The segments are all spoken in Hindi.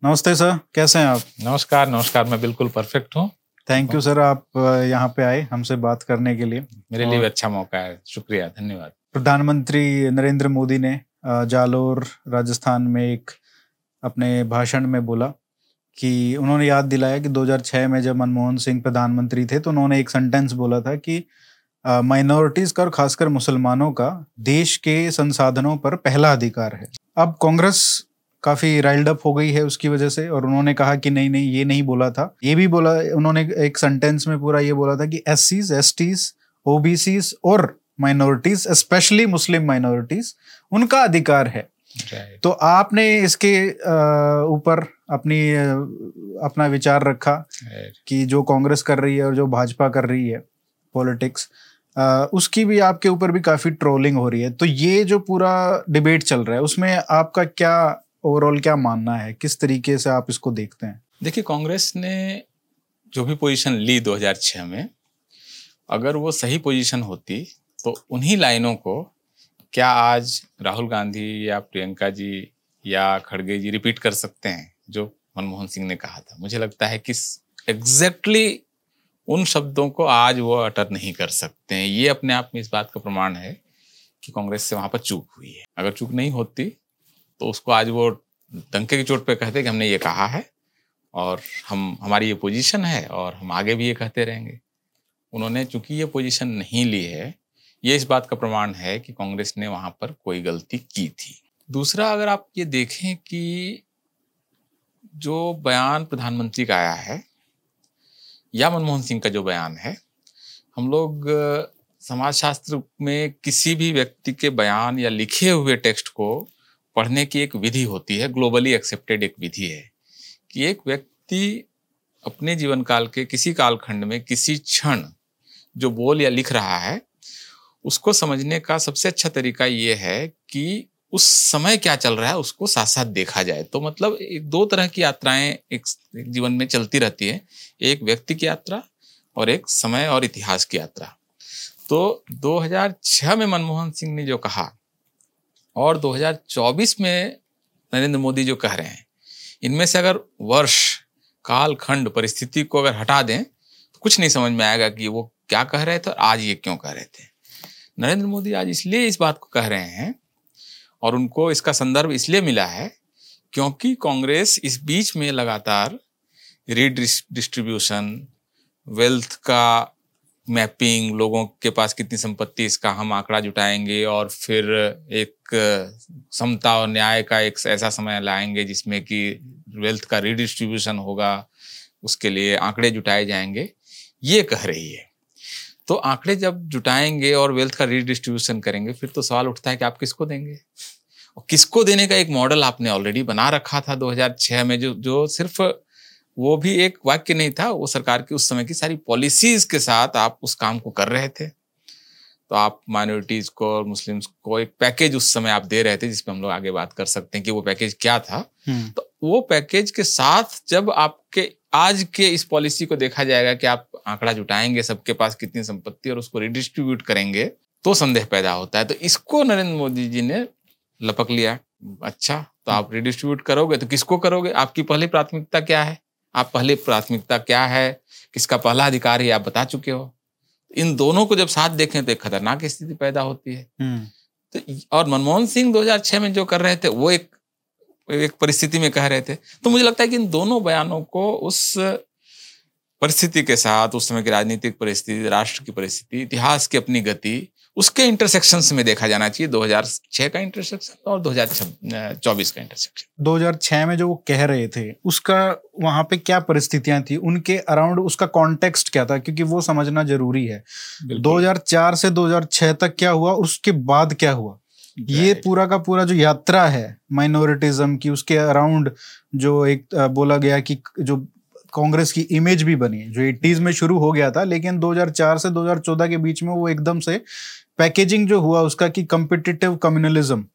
नमस्ते सर, कैसे हैं आप? नमस्कार नमस्कार, मैं बिल्कुल परफेक्ट हूँ। थैंक यू सर, आप यहाँ पे आए हमसे बात करने के लिए। मेरे लिए भी अच्छा मौका है, शुक्रिया, धन्यवाद। प्रधानमंत्री नरेंद्र मोदी ने जालोर राजस्थान में एक अपने भाषण में बोला कि उन्होंने याद दिलाया कि 2006 में जब मनमोहन सिंह प्रधानमंत्री थे तो उन्होंने एक सेंटेंस बोला था कि माइनॉरिटीज का और खासकर मुसलमानों का देश के संसाधनों पर पहला अधिकार है। अब कांग्रेस काफी राइल्ड अप हो गई है उसकी वजह से, और उन्होंने कहा कि नहीं नहीं, ये नहीं बोला था। ये भी बोला उन्होंने एक सेंटेंस में पूरा ये बोला था कि एससीज, एसटीज, ओबीसीज और माइनॉरिटीज, स्पेशली मुस्लिम माइनॉरिटीज, उनका अधिकार है। तो आपने इसके ऊपर अपना विचार रखा कि जो कांग्रेस कर रही है और जो भाजपा कर रही है पॉलिटिक्स, उसकी भी आपके ऊपर भी काफी ट्रोलिंग हो रही है। तो ये जो पूरा डिबेट चल रहा है उसमें आपका क्या ओवरऑल क्या मानना है, किस तरीके से आप इसको देखते हैं? देखिए, कांग्रेस ने जो भी पोजीशन ली 2006 में, अगर वो सही पोजीशन होती तो उन्हीं लाइनों को क्या आज राहुल गांधी या प्रियंका जी या खड़गे जी रिपीट कर सकते हैं जो मनमोहन सिंह ने कहा था? मुझे लगता है कि एग्जैक्टली उन शब्दों को आज वो अटर नहीं कर सकते हैं। ये अपने आप में इस बात का प्रमाण है कि कांग्रेस से वहां पर चूक हुई है। अगर चूक नहीं होती तो उसको आज वो डंके की चोट पे कहते कि हमने ये कहा है और हमारी ये पोजीशन है और हम आगे भी ये कहते रहेंगे। उन्होंने चूंकि ये पोजीशन नहीं ली है, ये इस बात का प्रमाण है कि कांग्रेस ने वहां पर कोई गलती की थी। दूसरा, अगर आप ये देखें कि जो बयान प्रधानमंत्री का आया है या मनमोहन सिंह का जो बयान है, हम लोग समाजशास्त्र में किसी भी व्यक्ति के बयान या लिखे हुए टेक्स्ट को पढ़ने की एक विधि होती है, ग्लोबली एक्सेप्टेड एक विधि है कि एक व्यक्ति अपने जीवन काल के किसी कालखंड में किसी क्षण जो बोल या लिख रहा है उसको समझने का सबसे अच्छा तरीका ये है कि उस समय क्या चल रहा है उसको साथ साथ देखा जाए। तो मतलब एक दो तरह की यात्राएं एक जीवन में चलती रहती है, एक व्यक्ति की यात्रा और एक समय और इतिहास की यात्रा। तो 2006 में मनमोहन सिंह ने जो कहा और 2024 में नरेंद्र मोदी जो कह रहे हैं, इनमें से अगर वर्ष, काल खंड, परिस्थिति को अगर हटा दें तो कुछ नहीं समझ में आएगा कि वो क्या कह रहे थे और आज ये क्यों कह रहे थे। नरेंद्र मोदी आज इसलिए इस बात को कह रहे हैं और उनको इसका संदर्भ इसलिए मिला है क्योंकि कांग्रेस इस बीच में लगातार रीडिस्ट्रीब्यूशन, वेल्थ का मैपिंग, लोगों के पास कितनी संपत्ति, इसका हम आंकड़ा जुटाएंगे और फिर एक समता और न्याय का एक ऐसा समय लाएंगे जिसमें कि वेल्थ का रीडिस्ट्रीब्यूशन होगा, उसके लिए आंकड़े जुटाए जाएंगे, ये कह रही है। तो आंकड़े जब जुटाएंगे और वेल्थ का रीडिस्ट्रीब्यूशन करेंगे फिर तो सवाल उठता है कि आप किसको देंगे, और किसको देने का एक मॉडल आपने ऑलरेडी बना रखा था 2006 में, जो सिर्फ वो भी एक वाक्य नहीं था, वो सरकार की उस समय की सारी पॉलिसीज के साथ आप उस काम को कर रहे थे। तो आप माइनॉरिटीज को और मुस्लिम्स को एक पैकेज उस समय आप दे रहे थे, जिसपे हम लोग आगे बात कर सकते हैं कि वो पैकेज क्या था। तो वो पैकेज के साथ जब आपके आज के इस पॉलिसी को देखा जाएगा कि आप आंकड़ा जुटाएंगे सबके पास कितनी संपत्ति और उसको रिडिस्ट्रीब्यूट करेंगे, तो संदेह पैदा होता है। तो इसको नरेंद्र मोदी जी ने लपक लिया। अच्छा, तो आप रिडिस्ट्रीब्यूट करोगे तो किसको करोगे, आपकी पहली प्राथमिकता क्या है, आप पहली प्राथमिकता क्या है, किसका पहला अधिकार है, आप बता चुके हो। इन दोनों को जब साथ देखें तो एक खतरनाक स्थिति पैदा होती है। तो और मनमोहन सिंह 2006 में जो कर रहे थे वो एक परिस्थिति में कह रहे थे। तो मुझे लगता है कि इन दोनों बयानों को उस परिस्थिति के साथ, उस समय की राजनीतिक परिस्थिति, राष्ट्र की परिस्थिति, इतिहास की अपनी गति, उसके इंटरसेक्शंस में देखा जाना चाहिए। 2006 का इंटरसेक्शन और 2024 का इंटरसेक्शन। 2006 में जो वो कह रहे थे उसका वहां पे क्या परिस्थितियां थी, उनके अराउंड उसका कॉन्टेक्स्ट क्या था, क्योंकि वो समझना जरूरी है। 2004 से 2006 तक क्या हुआ, उसके बाद क्या हुआ, ये पूरा का पूरा जो यात्रा है माइनॉरिटिज्म की, उसके अराउंड जो एक बोला गया कि जो कांग्रेस की इमेज भी बनी, जो 80s में शुरू हो गया था, लेकिन 2004 से 2014 के बीच में वो एकदम से पैकेजिंग जो हुआ उसका कि कॉम्पिटिटिव कम्युनलिज्म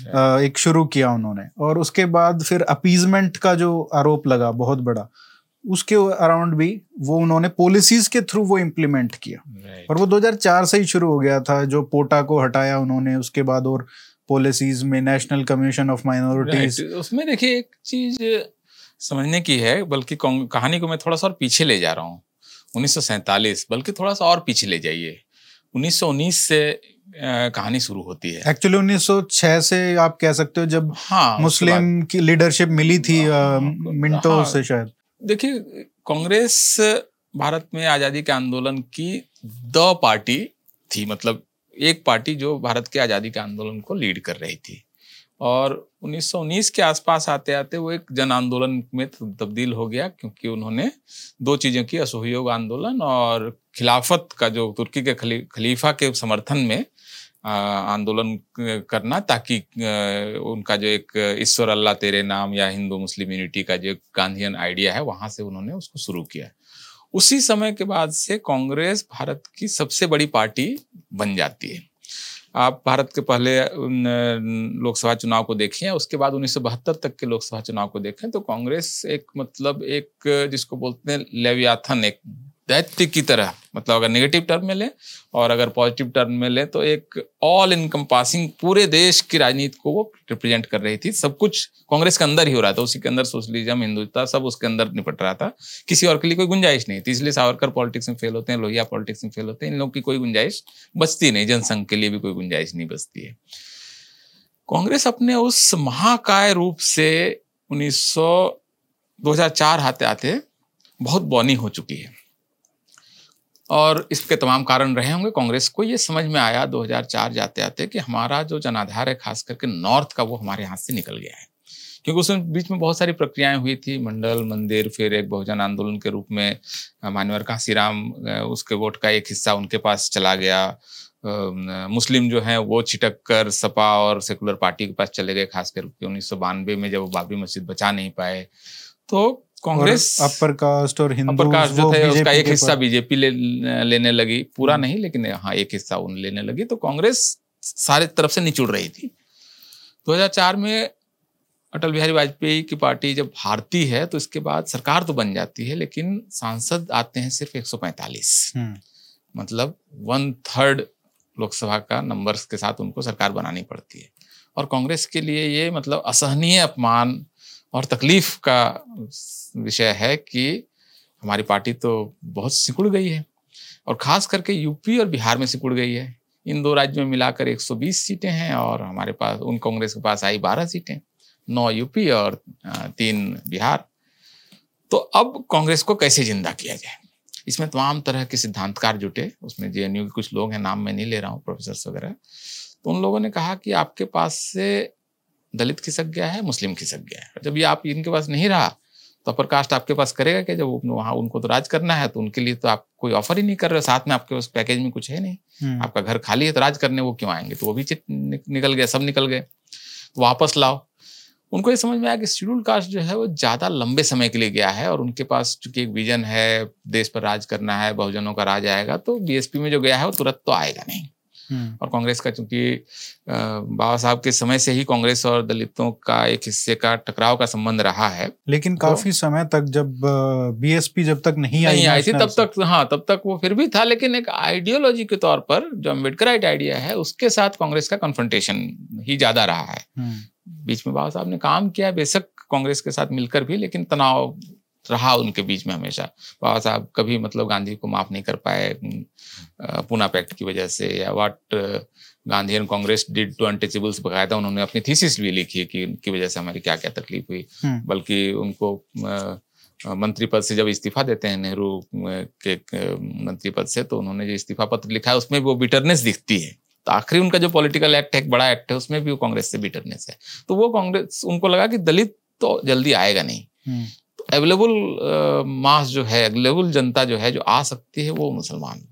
एक शुरू किया उन्होंने, और उसके बाद फिर अपीजमेंट का जो आरोप लगा बहुत बड़ा, उसके अराउंड भी वो उन्होंने पॉलिसीज के थ्रू वो इम्प्लीमेंट किया। और वो 2004 से ही शुरू हो गया था, जो पोटा को हटाया उन्होंने, उसके बाद और पॉलिसीज में नेशनल कमीशन ऑफ माइनॉरिटीज। उसमें देखिए एक चीज समझने की है, बल्कि कहानी को मैं थोड़ा सा और पीछे ले जा रहा हूँ। 1947, बल्कि थोड़ा सा और पीछे ले जाइए, 1919 से कहानी शुरू होती है। एक्चुअली 1906 से आप कह सकते हो, जब हाँ, मुस्लिम की लीडरशिप मिली थी मिंटो हाँ, से शायद। देखिए, कांग्रेस भारत में आज़ादी के आंदोलन की द पार्टी थी, मतलब एक पार्टी जो भारत के आज़ादी के आंदोलन को लीड कर रही थी। और 1919 के आसपास आते आते वो एक जन आंदोलन में तब्दील हो गया, क्योंकि उन्होंने दो चीज़ों की, असहयोग आंदोलन और खिलाफत का, जो तुर्की के खलीफा के समर्थन में आंदोलन करना, ताकि उनका जो एक ईश्वर अल्लाह तेरे नाम या हिंदू मुस्लिम यूनिटी का जो गांधीयन आइडिया है, वहां से उन्होंने उसको शुरू किया। उसी समय के बाद से कांग्रेस भारत की सबसे बड़ी पार्टी बन जाती है। आप भारत के पहले लोकसभा चुनाव को देखें, उसके बाद 1972 तक के लोकसभा चुनाव को देखें, तो कांग्रेस एक, मतलब एक जिसको बोलते हैं लेवियाथन, एक दैत्य की तरह, मतलब अगर नेगेटिव टर्म में लें और अगर पॉजिटिव टर्म में लें तो एक ऑल इनकम्पासिंग पूरे देश की राजनीति को वो रिप्रेजेंट कर रही थी। सब कुछ कांग्रेस के अंदर ही हो रहा था, उसी के अंदर सोशलिज्म, हिंदुत्व सब उसके अंदर निपट रहा था, किसी और के लिए कोई गुंजाइश नहीं थी। इसलिए सावरकर पॉलिटिक्स में फेल होते हैं, लोहिया पॉलिटिक्स में फेल होते हैं, इन लोगों की कोई गुंजाइश बचती नहीं, जनसंघ के लिए भी कोई गुंजाइश नहीं बचती है। कांग्रेस अपने उस महाकाय रूप से 2004 आते आते बहुत बौनी हो चुकी है, और इसके तमाम कारण रहे होंगे। कांग्रेस को ये समझ में आया 2004 जाते आते कि हमारा जो जनाधार है, खास करके नॉर्थ का, वो हमारे हाथ से निकल गया है। क्योंकि उस बीच में बहुत सारी प्रक्रियाएं हुई थी, मंडल मंदिर, फिर एक बहुजन आंदोलन के रूप में मान्यवर कांसीराम, उसके वोट का एक हिस्सा उनके पास चला गया। मुस्लिम जो हैं वो छिटक कर सपा और सेकुलर पार्टी के पास चले गए, खास करके 1992 में जब वो बाबरी मस्जिद बचा नहीं पाए। तो कांग्रेस अपर कास्ट और हिंदू, अपर कास्ट जो थे उसका एक हिस्सा बीजेपी लेने लगी, पूरा नहीं लेकिन हाँ एक हिस्सा उन लेने लगी। तो कांग्रेस सारे तरफ से निचुड़ रही थी। 2004 में अटल बिहारी वाजपेयी की पार्टी जब हारती है तो इसके बाद सरकार तो बन जाती है, लेकिन सांसद आते हैं सिर्फ 145, मतलब 1/3 लोकसभा का नंबर्स के साथ उनको सरकार बनानी पड़ती है। और कांग्रेस के लिए ये मतलब असहनीय अपमान और तकलीफ का विषय है कि हमारी पार्टी तो बहुत सिकुड़ गई है, और खास करके यूपी और बिहार में सिकुड़ गई है। इन दो राज्यों में मिलाकर 120 सीटें हैं, और हमारे पास, उन कांग्रेस के पास आई 12 सीटें, 9 यूपी और 3 बिहार। तो अब कांग्रेस को कैसे जिंदा किया जाए, इसमें तमाम तरह के सिद्धांतकार जुटे। उसमें जेएनयू के कुछ लोग हैं, नाम मैं नहीं ले रहा हूँ, प्रोफेसर वगैरह। तो उन लोगों ने कहा कि आपके पास से दलित खिसक गया है, मुस्लिम खिसक गया है। जब ये आप इनके पास नहीं रहा तो अपर कास्ट आपके पास करेगा क्या? जब वहाँ उनको तो राज करना है, तो उनके लिए तो आप कोई ऑफर ही नहीं कर रहे, साथ में आपके उस पैकेज में कुछ है नहीं, आपका घर खाली है, तो राज करने वो क्यों आएंगे? तो वो भी निकल गए, सब निकल गए, तो वापस लाओ। उनको ये समझ में आया कि शेड्यूल कास्ट जो है वो ज्यादा लंबे समय के लिए गया है, और उनके पास चूंकि एक विजन है, देश पर राज करना है, बहुजनों का राज आएगा, तो बीएसपी में जो गया है वो तुरंत तो आएगा नहीं। और कांग्रेस का, चूंकि बाबा साहब के समय से ही कांग्रेस और दलितों का एक हिस्से का टकराव का संबंध रहा है, लेकिन काफी समय तक, जब बीएसपी जब तक नहीं आई थी तब तक वो फिर भी था, लेकिन एक आइडियोलॉजी के तौर पर जो अम्बेडकराइट आइडिया है उसके साथ कांग्रेस का कन्फ्रंटेशन ही ज्यादा रहा है। बीच में बाबा साहब ने काम किया बेशक कांग्रेस के साथ मिलकर भी, लेकिन तनाव रहा उनके बीच में हमेशा। बाबा साहब कभी मतलब गांधी को माफ नहीं कर पाए पूना पैक्ट की वजह से, या what Gandhi and Congress did to untouchables, बकायदा उन्होंने अपनी थीसिस भी लिखी कि इनकी वजह से हमारी क्या क्या तकलीफ हुई। बल्कि उनको मंत्री पद से जब इस्तीफा देते हैं नेहरू के मंत्री पद से, तो उन्होंने जो इस्तीफा पत्र लिखा है उसमें वो बिटरनेस दिखती है। तो आखिरी उनका जो पॉलिटिकल एक्ट है, एक बड़ा एक्ट है, उसमें भी वो कांग्रेस से बिटरनेस है। तो वो कांग्रेस, उनको लगा कि दलित तो जल्दी आएगा नहीं, अवेलेबल मास जो है, अवेलेबल जनता जो है जो आ सकती है, वो मुसलमान।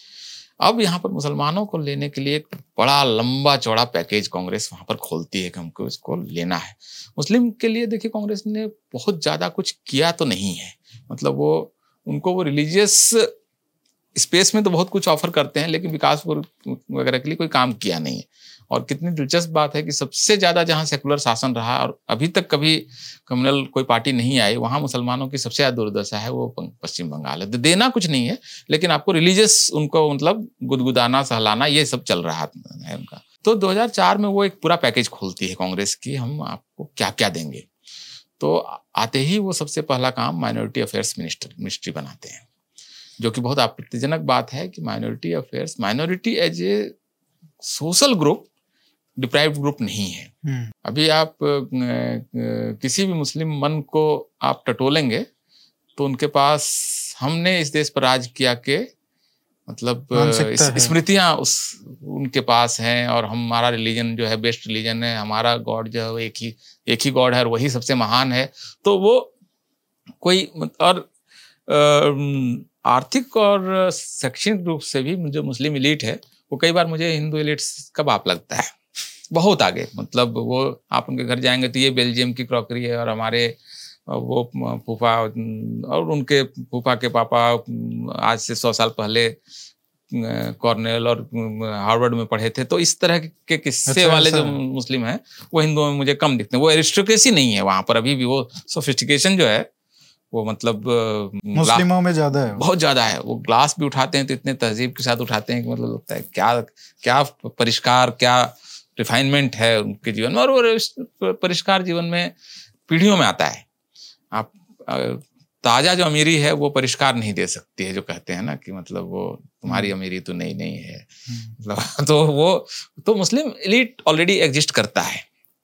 अब यहाँ पर मुसलमानों को लेने के लिए एक बड़ा लंबा चौड़ा पैकेज कांग्रेस वहां पर खोलती है कि हमको इसको लेना है। मुस्लिम के लिए देखिए कांग्रेस ने बहुत ज्यादा कुछ किया तो नहीं है, मतलब वो उनको वो रिलीजियस स्पेस में तो बहुत कुछ ऑफर करते हैं, लेकिन विकास वगैरह के लिए कोई काम किया नहीं है। और कितनी दिलचस्प बात है कि सबसे ज्यादा जहां सेकुलर शासन रहा और अभी तक कभी कम्युनल कोई पार्टी नहीं आई, वहां मुसलमानों की सबसे ज्यादा दुर्दशा है वो पश्चिम बंगाल है। देना कुछ नहीं है, लेकिन आपको रिलीजियस उनको मतलब गुदगुदाना, सहलाना, ये सब चल रहा है उनका। तो 2004 में वो एक पूरा पैकेज खोलती है कांग्रेस की, हम आपको क्या क्या देंगे। तो आते ही वो सबसे पहला काम माइनॉरिटी अफेयर्स मिनिस्ट्री बनाते हैं, जो कि बहुत आपत्तिजनक बात है कि minority affairs, minority as a social group deprived group नहीं है। अभी आप किसी भी मुस्लिम मन को आप टटोलेंगे तो उनके पास हमने इस देश पर राज किया के मतलब स्मृतियां उनके पास हैं, और हमारा रिलीजन जो है बेस्ट रिलीजन है, हमारा गॉड जो है एक ही गॉड है और वही सबसे महान है। तो वो कोई और आर्थिक और शैक्षणिक रूप से भी जो मुस्लिम एलीट है वो कई बार मुझे हिंदू एलीट का बाप लगता है, बहुत आगे। मतलब वो आप उनके घर जाएंगे तो ये बेल्जियम की क्रॉकरी है, और हमारे वो फूफा और उनके फूफा के पापा आज से 100 साल पहले कॉर्नेल और हार्वर्ड में पढ़े थे। तो इस तरह के किस्से वाले जो मुस्लिम हैं वो हिंदुओं में मुझे कम दिखते हैं। वो एरिस्टोक्रेसी नहीं है वहां पर अभी भी, वो सोफिस्टिकेशन जो है वो मतलब मुस्लिमों में ज्यादा है, बहुत ज्यादा है। वो ग्लास भी उठाते हैं तो इतने तहजीब के साथ उठाते हैं कि मतलब लगता है क्या परिष्कार, क्या रिफाइनमेंट है उनके जीवन में। और वो परिष्कार जीवन में पीढ़ियों में आता है। आप ताजा जो अमीरी है वो परिष्कार नहीं दे सकती है, जो कहते हैं ना कि मतलब वो तुम्हारी अमीरी तो नहीं है, मतलब तो वो तो मुस्लिम एलीट ऑलरेडी एग्जिस्ट करता है।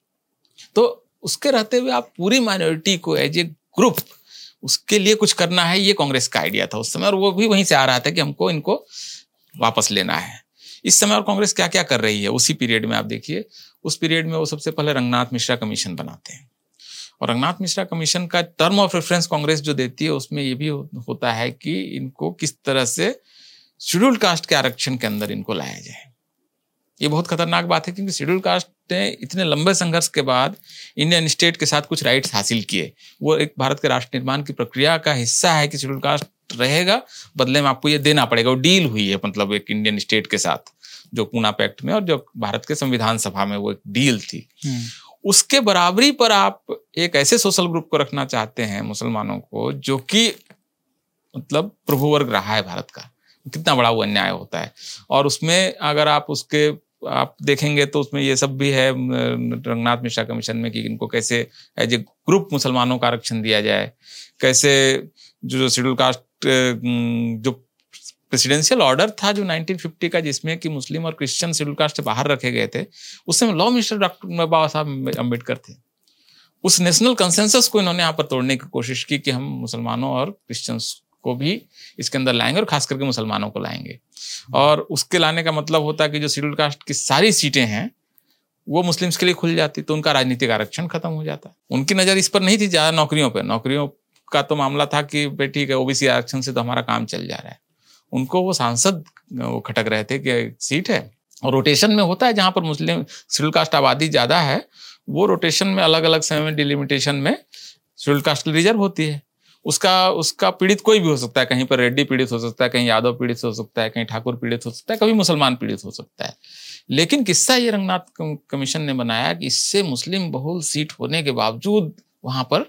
तो उसके रहते हुए आप पूरी माइनॉरिटी को एज ए ग्रुप उसके लिए कुछ करना है, ये कांग्रेस का आइडिया था उस समय, और वो भी वहीं से आ रहा था कि हमको इनको वापस लेना है। इस समय और कांग्रेस क्या क्या कर रही है उसी पीरियड में आप देखिए। उस पीरियड में वो सबसे पहले रंगनाथ मिश्रा कमीशन बनाते हैं, और रंगनाथ मिश्रा कमीशन का टर्म ऑफ रेफरेंस कांग्रेस जो देती है उसमें ये भी होता है कि इनको किस तरह से शेड्यूल्ड कास्ट के आरक्षण के अंदर इनको लाया जाए। ये बहुत खतरनाक बात है, क्योंकि शेड्यूल्ड कास्ट ने इतने लंबे संघर्ष के बाद इंडियन स्टेट के साथ कुछ राइट्स हासिल किए। वो एक भारत के राष्ट्र निर्माण की प्रक्रिया का हिस्सा है कि शेड्यूल्ड कास्ट रहेगा, बदले में आपको ये देना पड़ेगा। वो डील हुई है मतलब एक इंडियन स्टेट के साथ, जो पूना पैक्ट में और जो भारत के संविधान सभा में वो एक डील थी। उसके बराबरी पर आप एक ऐसे सोशल ग्रुप को रखना चाहते हैं मुसलमानों को, जो कि मतलब प्रभु वर्ग रहा है भारत का, कितना बड़ा वो अन्याय होता है। और उसमें अगर आप देखेंगे तो उसमें ये सब भी है रंगनाथ मिश्रा कमीशन में कि इनको कैसे एज ए ग्रुप मुसलमानों का आरक्षण दिया जाए, कैसे जो शेड्यूल कास्ट जो प्रेसिडेंशियल ऑर्डर था जो 1950 का, जिसमें कि मुस्लिम और क्रिश्चियन शेड्यूल कास्ट से बाहर रखे गए थे, उस समय लॉ मिनिस्टर डॉक्टर बाबा साहब अम्बेडकर थे। उस नेशनल कंसेंसस को इन्होंने यहाँ पर तोड़ने की कोशिश की कि हम मुसलमानों और क्रिश्चियंस को भी इसके अंदर लाएंगे, और खास करके मुसलमानों को लाएंगे। और उसके लाने का मतलब होता है कि जो शेड्यूल कास्ट की सारी सीटें हैं वो मुस्लिम्स के लिए खुल जाती, तो उनका राजनीतिक आरक्षण खत्म हो जाता। उनकी नजर इस पर नहीं थी ज्यादा नौकरियों पर, नौकरियों का तो मामला था कि ठीक है ओबीसी आरक्षण से तो हमारा काम चल जा रहा है। उनको वो सांसद वो खटक रहे थे कि सीट है, और रोटेशन में होता है जहां पर मुस्लिम शेड्यूल कास्ट आबादी ज्यादा है, वो रोटेशन में अलग अलग समय में डिलिमिटेशन में शेड्यूल कास्ट रिजर्व होती है। उसका पीड़ित कोई भी हो सकता है, कहीं पर रेड्डी पीड़ित हो सकता है, कहीं यादव पीड़ित हो सकता है, कहीं ठाकुर पीड़ित हो सकता है, कभी मुसलमान पीड़ित हो सकता है। लेकिन किस्सा ये रंगनाथ कमीशन ने बनाया कि इससे मुस्लिम बहुल सीट होने के बावजूद वहां पर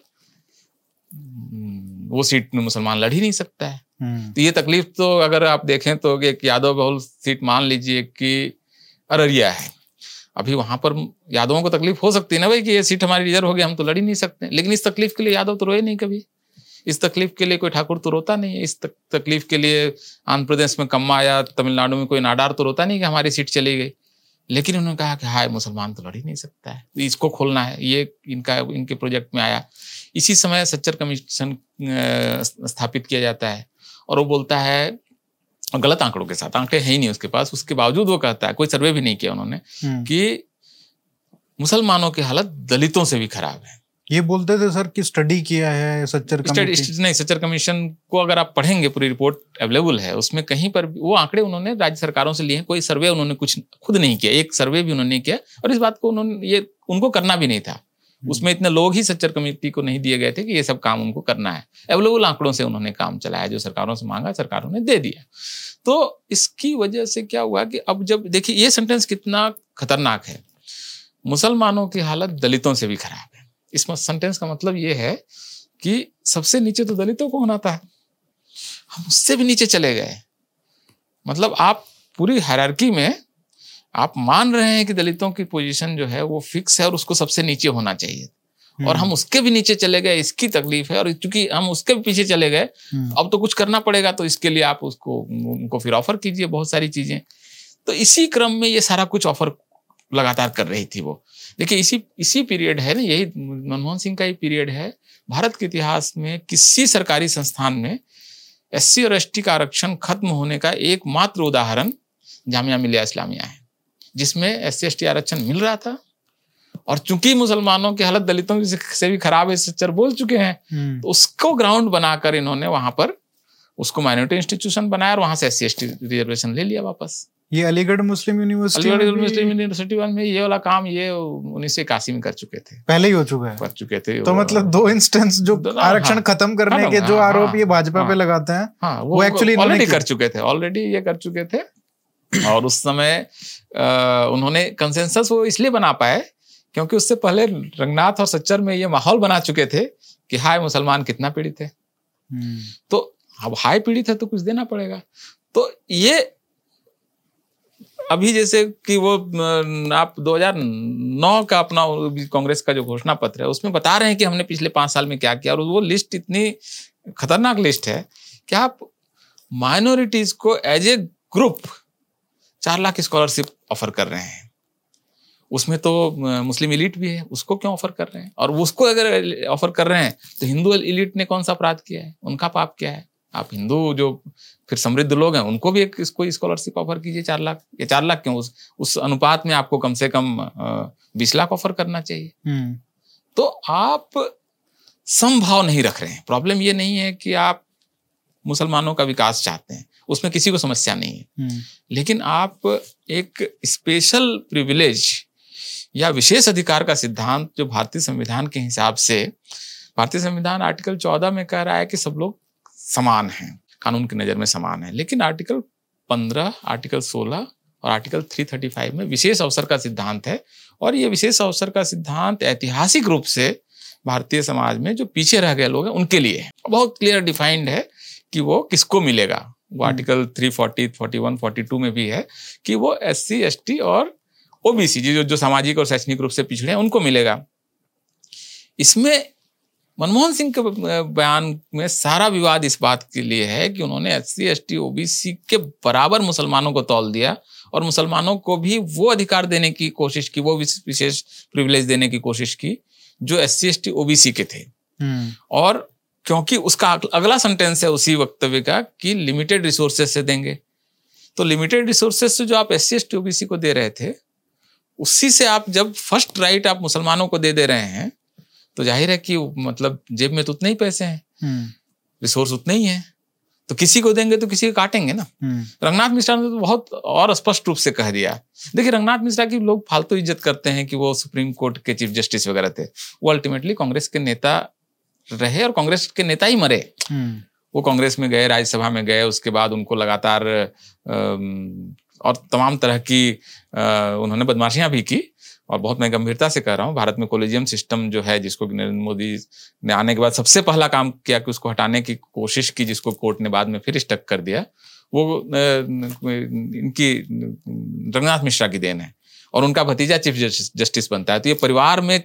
वो सीट में मुसलमान लड़ ही नहीं सकता है। तो ये तकलीफ तो अगर आप देखें तो एक यादव बहुल सीट मान लीजिए कि अररिया है, अभी वहां पर यादवों को तकलीफ हो सकती है ना भाई कि ये सीट हमारी रिजर्व हो गई, हम तो लड़ ही नहीं सकते। लेकिन इस तकलीफ के लिए यादव तो रोए नहीं कभी, इस तकलीफ के लिए कोई ठाकुर तो रोता नहीं है, इस तकलीफ के लिए आंध्र प्रदेश में कम्मा या तमिलनाडु में कोई नाडार तो रोता नहीं कि हमारी सीट चली गई। लेकिन उन्होंने कहा कि हाय मुसलमान तो लड़ ही नहीं सकता है, तो इसको खोलना है। ये इनके प्रोजेक्ट में आया। इसी समय सच्चर कमीशन स्थापित किया जाता है, और वो बोलता है गलत आंकड़ों के साथ, आंकड़े है ही नहीं उसके पास, उसके बावजूद वो कहता है, कोई सर्वे भी नहीं किया उन्होंने, कि मुसलमानों की हालत दलितों से भी खराब है। ये बोलते थे सर कि स्टडी किया है सच्चर कमीशन। नहीं, सच्चर कमीशन को अगर आप पढ़ेंगे पूरी रिपोर्ट अवेलेबल है, उसमें कहीं पर वो आंकड़े उन्होंने राज्य सरकारों से लिए हैं, कोई सर्वे उन्होंने कुछ खुद नहीं किया, एक सर्वे भी उन्होंने किया, और इस बात को उनको करना भी नहीं था। उसमें इतने लोग ही सच्चर कमेटी को नहीं दिए गए थे कि ये सब काम उनको करना है। अवेलेबल आंकड़ों से उन्होंने काम चलाया, जो सरकारों से मांगा सरकारों ने दे दिया। तो इसकी वजह से क्या हुआ कि अब जब देखिए ये सेंटेंस कितना खतरनाक है, मुसलमानों की हालत दलितों से भी खराब है। इस सेंटेंस का मतलब ये है कि सबसे नीचे तो दलितों को होना था, हम उससे भी नीचे चले गए। मतलब आप पूरी हायरार्की में आप मान रहे हैं कि दलितों की पोजीशन जो है वो फिक्स है और उसको सबसे नीचे होना चाहिए, और हम उसके भी नीचे चले गए, इसकी तकलीफ है, और चूंकि हम उसके भी पीछे चले गए, अब तो कुछ करना पड़ेगा, तो इसके लिए आप उनको फिर ऑफर कीजिए बहुत सारी चीजें। तो इसी क्रम में ये सारा कुछ ऑफर लगातार कर रही थी वो। देखिए इसी पीरियड है ना, यही मनमोहन सिंह का ही पीरियड है भारत के इतिहास में किसी सरकारी संस्थान में SC और ST का आरक्षण खत्म होने का एकमात्र उदाहरण जामिया मिलिया इस्लामिया है, जिसमें SC ST आरक्षण मिल रहा था, और चूंकि मुसलमानों की हालत दलितों से भी खराब है, सच्चर बोल चुके हैं, तो उसको ग्राउंड बनाकर इन्होंने वहां पर उसको माइनॉरिटी इंस्टीट्यूशन बनाया और वहां से SC ST रिजर्वेशन ले लिया वापस। ये अलीगढ़ मुस्लिम यूनिवर्सिटी में ये वाला काम ये 1981 में कर चुके थे, पहले ही हो चुका है, कर चुके थे। तो मतलब 2 इंस्टेंस जो आरक्षण खत्म करने के जो आरोप ये भाजपा पे लगाते हैं, वो एक्चुअली ऑलरेडी कर चुके थे, ऑलरेडी ये कर चुके थे। और उस समय उन्होंने कंसेंसस वो इसलिए बना पाए क्योंकि उससे पहले रंगनाथ और सच्चर में ये माहौल बना चुके थे कि हाय मुसलमान कितना पीड़ित है, तो अब हाय पीड़ित है तो कुछ देना पड़ेगा। तो ये अभी जैसे कि वो आप 2009 का अपना कांग्रेस का जो घोषणा पत्र है उसमें बता रहे हैं कि हमने पिछले 5 साल में क्या किया, और वो लिस्ट इतनी खतरनाक लिस्ट है कि आप माइनॉरिटीज को as a group 4 lakh scholarship offer कर रहे हैं। उसमें तो मुस्लिम इलीट भी है, उसको क्यों ऑफर कर रहे हैं? और उसको अगर ऑफर कर रहे हैं तो हिंदू इलीट ने कौन सा अपराध किया है, उनका पाप क्या है? आप हिंदू जो फिर समृद्ध लोग हैं उनको भी इसको स्कॉलरशिप ऑफर कीजिए 4 लाख, या 4 लाख क्यों, उस अनुपात में आपको कम से कम 20 लाख ऑफर करना चाहिए। तो आप समभाव नहीं रख रहे हैं। प्रॉब्लम ये नहीं है कि आप मुसलमानों का विकास चाहते हैं, उसमें किसी को समस्या नहीं है, लेकिन आप एक स्पेशल प्रिविलेज या विशेष अधिकार का सिद्धांत जो भारतीय संविधान के हिसाब से, भारतीय संविधान आर्टिकल 14 में कह रहा है कि सब लोग समान हैं, कानून की नजर में समान है, लेकिन आर्टिकल 15, आर्टिकल 16 और आर्टिकल 335 में विशेष अवसर का सिद्धांत है। और ये विशेष अवसर का सिद्धांत ऐतिहासिक रूप से भारतीय समाज में जो पीछे रह गए लोग हैं उनके लिए है, बहुत क्लियर डिफाइंड है कि वो किसको मिलेगा। वो आर्टिकल 340, 41, 42 में भी है कि वो SC, ST और OBC जो सामाजिक और शैक्षणिक रूप से पिछड़े हैं उनको मिलेगा। इसमें मनमोहन सिंह के बयान में सारा विवाद इस बात के लिए है कि उन्होंने SC, ST, OBC के बराबर मुसलमानों को तौल दिया और मुसलमानों को भी वो अधिकार देने की कोशिश की, वो विशेष प्रिविलेज देने की कोशिश की जो SC, ST, OBC के थे। और क्योंकि उसका अगला सेंटेंस है उसी वक्तव्य का कि लिमिटेड रिसोर्सेज से देंगे, तो लिमिटेड रिसोर्सेज से जो आप SC, ST, OBC को दे रहे थे, उसी से आप जब फर्स्ट राइट आप मुसलमानों को दे रहे हैं तो जाहिर है कि मतलब जेब में तो उतने ही पैसे हैं, रिसोर्स उतने ही हैं, तो किसी को देंगे तो किसी को काटेंगे ना। रंगनाथ मिश्रा ने तो बहुत और स्पष्ट रूप से कह दिया। देखिए रंगनाथ मिश्रा की लोग फालतू इज्जत करते हैं कि वो सुप्रीम कोर्ट के चीफ जस्टिस वगैरह थे, वो अल्टीमेटली कांग्रेस के नेता रहे और कांग्रेस के नेता ही मरे। वो कांग्रेस में गए, राज्यसभा में गए, उसके बाद उनको लगातार और तमाम तरह की उन्होंने बदमाशियां भी की। और बहुत मैं गंभीरता से कह रहा हूँ, भारत में कॉलेजियम सिस्टम जो है, जिसको नरेंद्र मोदी ने आने के बाद सबसे पहला काम किया कि उसको हटाने की कोशिश की, जिसको कोर्ट ने बाद में फिर स्टक कर दिया, वो इनकी रंगनाथ मिश्रा की देन है और उनका भतीजा चीफ जस्टिस बनता है। तो ये परिवार में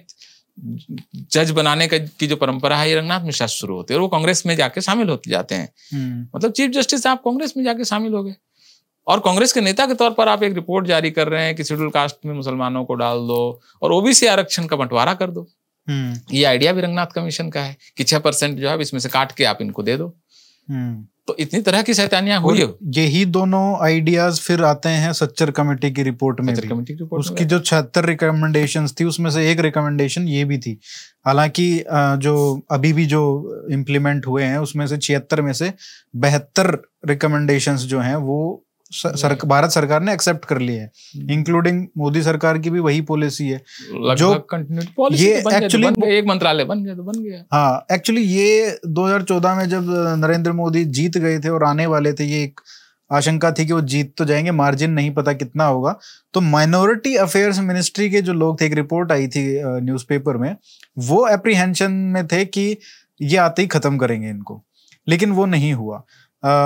जज बनाने की जो परंपरा है ये रंगनाथ मिश्रा से शुरू होती है और वो कांग्रेस में जाके शामिल होते जाते हैं। मतलब चीफ जस्टिस आप कांग्रेस में जाके शामिल हो गए और कांग्रेस के नेता के तौर पर आप एक रिपोर्ट जारी कर रहे हैं कि शेड्यूल कास्ट में मुसलमानों को डाल दो और OBC आरक्षण का बंटवारा कर दो। ये आइडिया भी रंगनाथ कमीशन का है कि 6% जो है इसमें से काट के आप इनको दे दो। तो इतनी तरह की शैतानियां हुई है। यही दोनों आइडियाज फिर आते हैं सच्चर कमेटी की रिपोर्ट में भी। उसकी जो 76 रिकमेंडेशंस थी उसमें से एक रिकमेंडेशन ये भी थी, हालांकि जो अभी भी जो इम्प्लीमेंट हुए हैं उसमें से 76 में से 72 रिकमेंडेशंस जो हैं वो भारत सरकार ने एक्सेप्ट कर लिए हैं, इंक्लूडिंग मोदी सरकार की भी वही पॉलिसी है जो ये एक्चुअली एक मंत्रालय बन गया तो बन गया। हाँ, एक्चुअली ये 2014 में जब नरेंद्र मोदी जीत गए थे और आने वाले थे, ये एक आशंका थी कि वो जीत तो जाएंगे, मार्जिन नहीं पता कितना होगा, तो माइनॉरिटी अफेयर्स मिनिस्ट्री के जो लोग थे, एक रिपोर्ट आई थी न्यूज़पेपर में, वो एप्रीहेंशन में थे कि ये आते ही खत्म करेंगे इनको, लेकिन वो नहीं हुआ।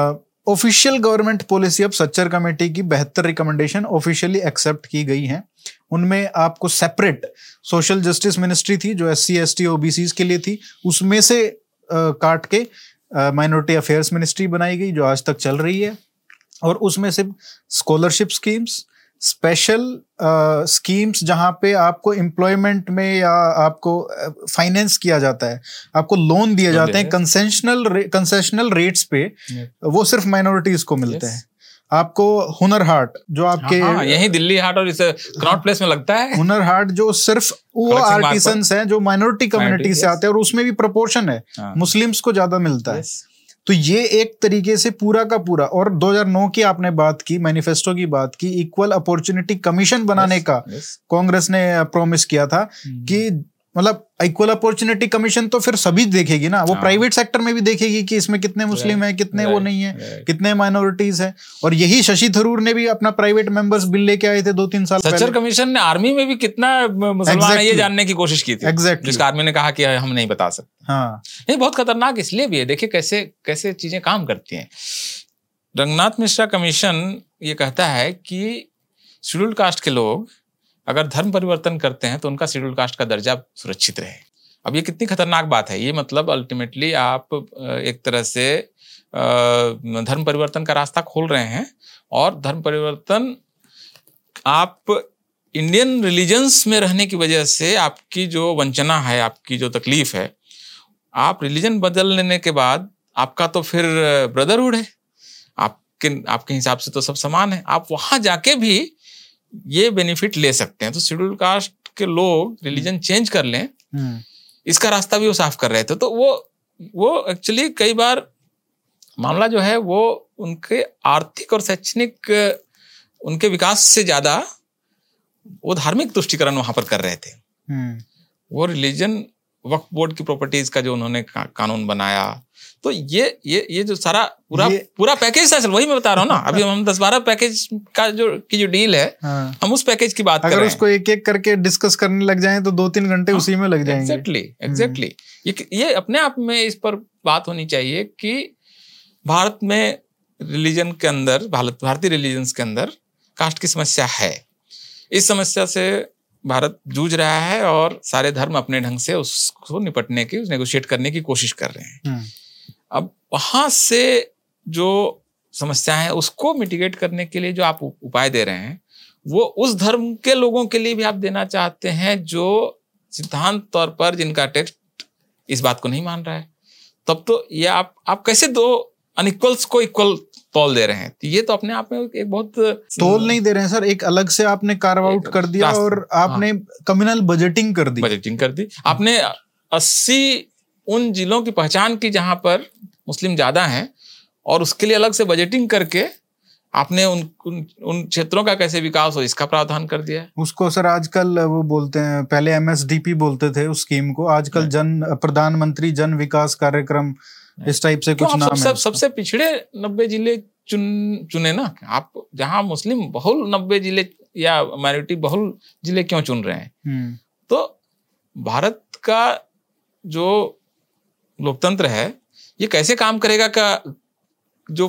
ऑफिशियल गवर्नमेंट पॉलिसी अब सच्चर कमेटी की 72 रिकमेंडेशन ऑफिशियली एक्सेप्ट की गई हैं। उनमें आपको सेपरेट सोशल जस्टिस मिनिस्ट्री थी जो SC ST OBCs के लिए थी, उसमें से काट के माइनॉरिटी अफेयर्स मिनिस्ट्री बनाई गई जो आज तक चल रही है, और उसमें से स्कॉलरशिप स्कीम्स, स्पेशल स्कीम्स जहां पे आपको एम्प्लॉयमेंट में या आपको फाइनेंस किया जाता है, आपको लोन दिए जाते हैं कंसेशनल रेट्स पे, वो सिर्फ माइनॉरिटीज को मिलते हैं। आपको हुनर हाट जो आपके यही दिल्ली हाट और इस कनॉट प्लेस में लगता है, हुनर हाट जो सिर्फ वो आर्टिसंस हैं जो माइनॉरिटी कम्युनिटी से आते हैं, और उसमें भी प्रोपोर्शन है मुस्लिम्स को ज्यादा मिलता है। तो ये एक तरीके से पूरा का पूरा, और 2009 की आपने बात की, मैनिफेस्टो की बात की, इक्वल अपॉर्चुनिटी कमीशन बनाने का कांग्रेस ने प्रॉमिस किया था कि मतलब इक्वल अपॉर्चुनिटी कमीशन तो फिर सभी देखेगी ना, वो प्राइवेट सेक्टर में भी देखेगी कि इसमें कितने मुस्लिम हैं, कितने वो नहीं है, कितने माइनॉरिटीज हैं। और यही शशि थरूर ने भी अपना प्राइवेट मेंबर्स बिल लेके आए थे 2-3 साल पहले। सच्चर कमीशन ने आर्मी में भी कितना मुसलमान है ये जानने की कोशिश की थी, जिसका आर्मी ने कहा कि हम नहीं बता सकते। हाँ, ये बहुत खतरनाक इसलिए भी है, देखिए कैसे कैसे चीजें काम करती हैं। रंगनाथ मिश्रा कमीशन ये कहता है कि शेड्यूल्ड कास्ट के लोग अगर धर्म परिवर्तन करते हैं तो उनका शेड्यूल्ड कास्ट का दर्जा सुरक्षित रहे। अब ये कितनी खतरनाक बात है, ये मतलब अल्टीमेटली आप एक तरह से धर्म परिवर्तन का रास्ता खोल रहे हैं, और धर्म परिवर्तन आप इंडियन रिलीजन्स में रहने की वजह से आपकी जो वंचना है, आपकी जो तकलीफ है, आप रिलीजन बदल लेने के बाद आपका तो फिर ब्रदरहुड है, आपके हिसाब से तो सब समान है, आप वहां जाके भी ये बेनिफिट ले सकते हैं। तो शेड्यूल कास्ट के लोग रिलीजन चेंज कर लें, इसका रास्ता भी वो साफ कर रहे थे। तो वो एक्चुअली कई बार मामला जो है वो उनके आर्थिक और शैक्षणिक उनके विकास से ज्यादा वो धार्मिक तुष्टिकरण वहां पर कर रहे थे। वो रिलीजन वक्फ बोर्ड की प्रॉपर्टीज का जो उन्होंने कानून बनाया, तो ये जो सारा पूरा पैकेज था, वही मैं बता रहा हूँ ना। अभी हम 10-12 पैकेज का जो डील है, हम उस पैकेज की बात कर रहे हैं। अगर उसको एक एक करके डिस्कस करने लग जाएं तो 2-3 घंटे उसी में लग जाएंगे। एग्जैक्टली ये अपने आप में इस पर बात होनी चाहिए कि भारत में रिलीजन के अंदर, भारतीय रिलीजन्स के अंदर कास्ट की समस्या है। इस समस्या से भारत जूझ रहा है और सारे धर्म अपने ढंग से उसको निपटने की, नेगोशिएट करने की कोशिश कर रहे हैं। अब वहां से जो समस्या है उसको मिटिगेट करने के लिए जो आप उपाय दे रहे हैं, वो उस धर्म के लोगों के लिए भी आप देना चाहते हैं जो सिद्धांत तौर पर जिनका टेक्स्ट इस बात को नहीं मान रहा है। तब तो ये आप कैसे दो अनइक्वल्स को इक्वल तौल दे रहे हैं? ये तो अपने आप में एक बहुत तौल नहीं दे रहे हैं सर, एक अलग से आपने कार्व आउट कर दिया, और आपने कम्युनल बजटिंग कर दी। आपने 80 उन जिलों की पहचान की जहां पर मुस्लिम ज्यादा हैं, और उसके लिए अलग से बजटिंग करके आपने उन क्षेत्रों का कैसे विकास हो इसका प्रावधान कर दिया है। उसको सर आजकल वो बोलते हैं, पहले MSDP बोलते थे उस स्कीम को, आजकल प्रधानमंत्री जन विकास कार्यक्रम, इस टाइप से कुछ नाम है। सबसे पिछड़े 90 जिले चुने ना आप, जहां मुस्लिम बहुल 90 जिले या माइनॉरिटी बहुल जिले क्यों चुन रहे हैं? तो भारत का जो लोकतंत्र है ये कैसे काम करेगा का जो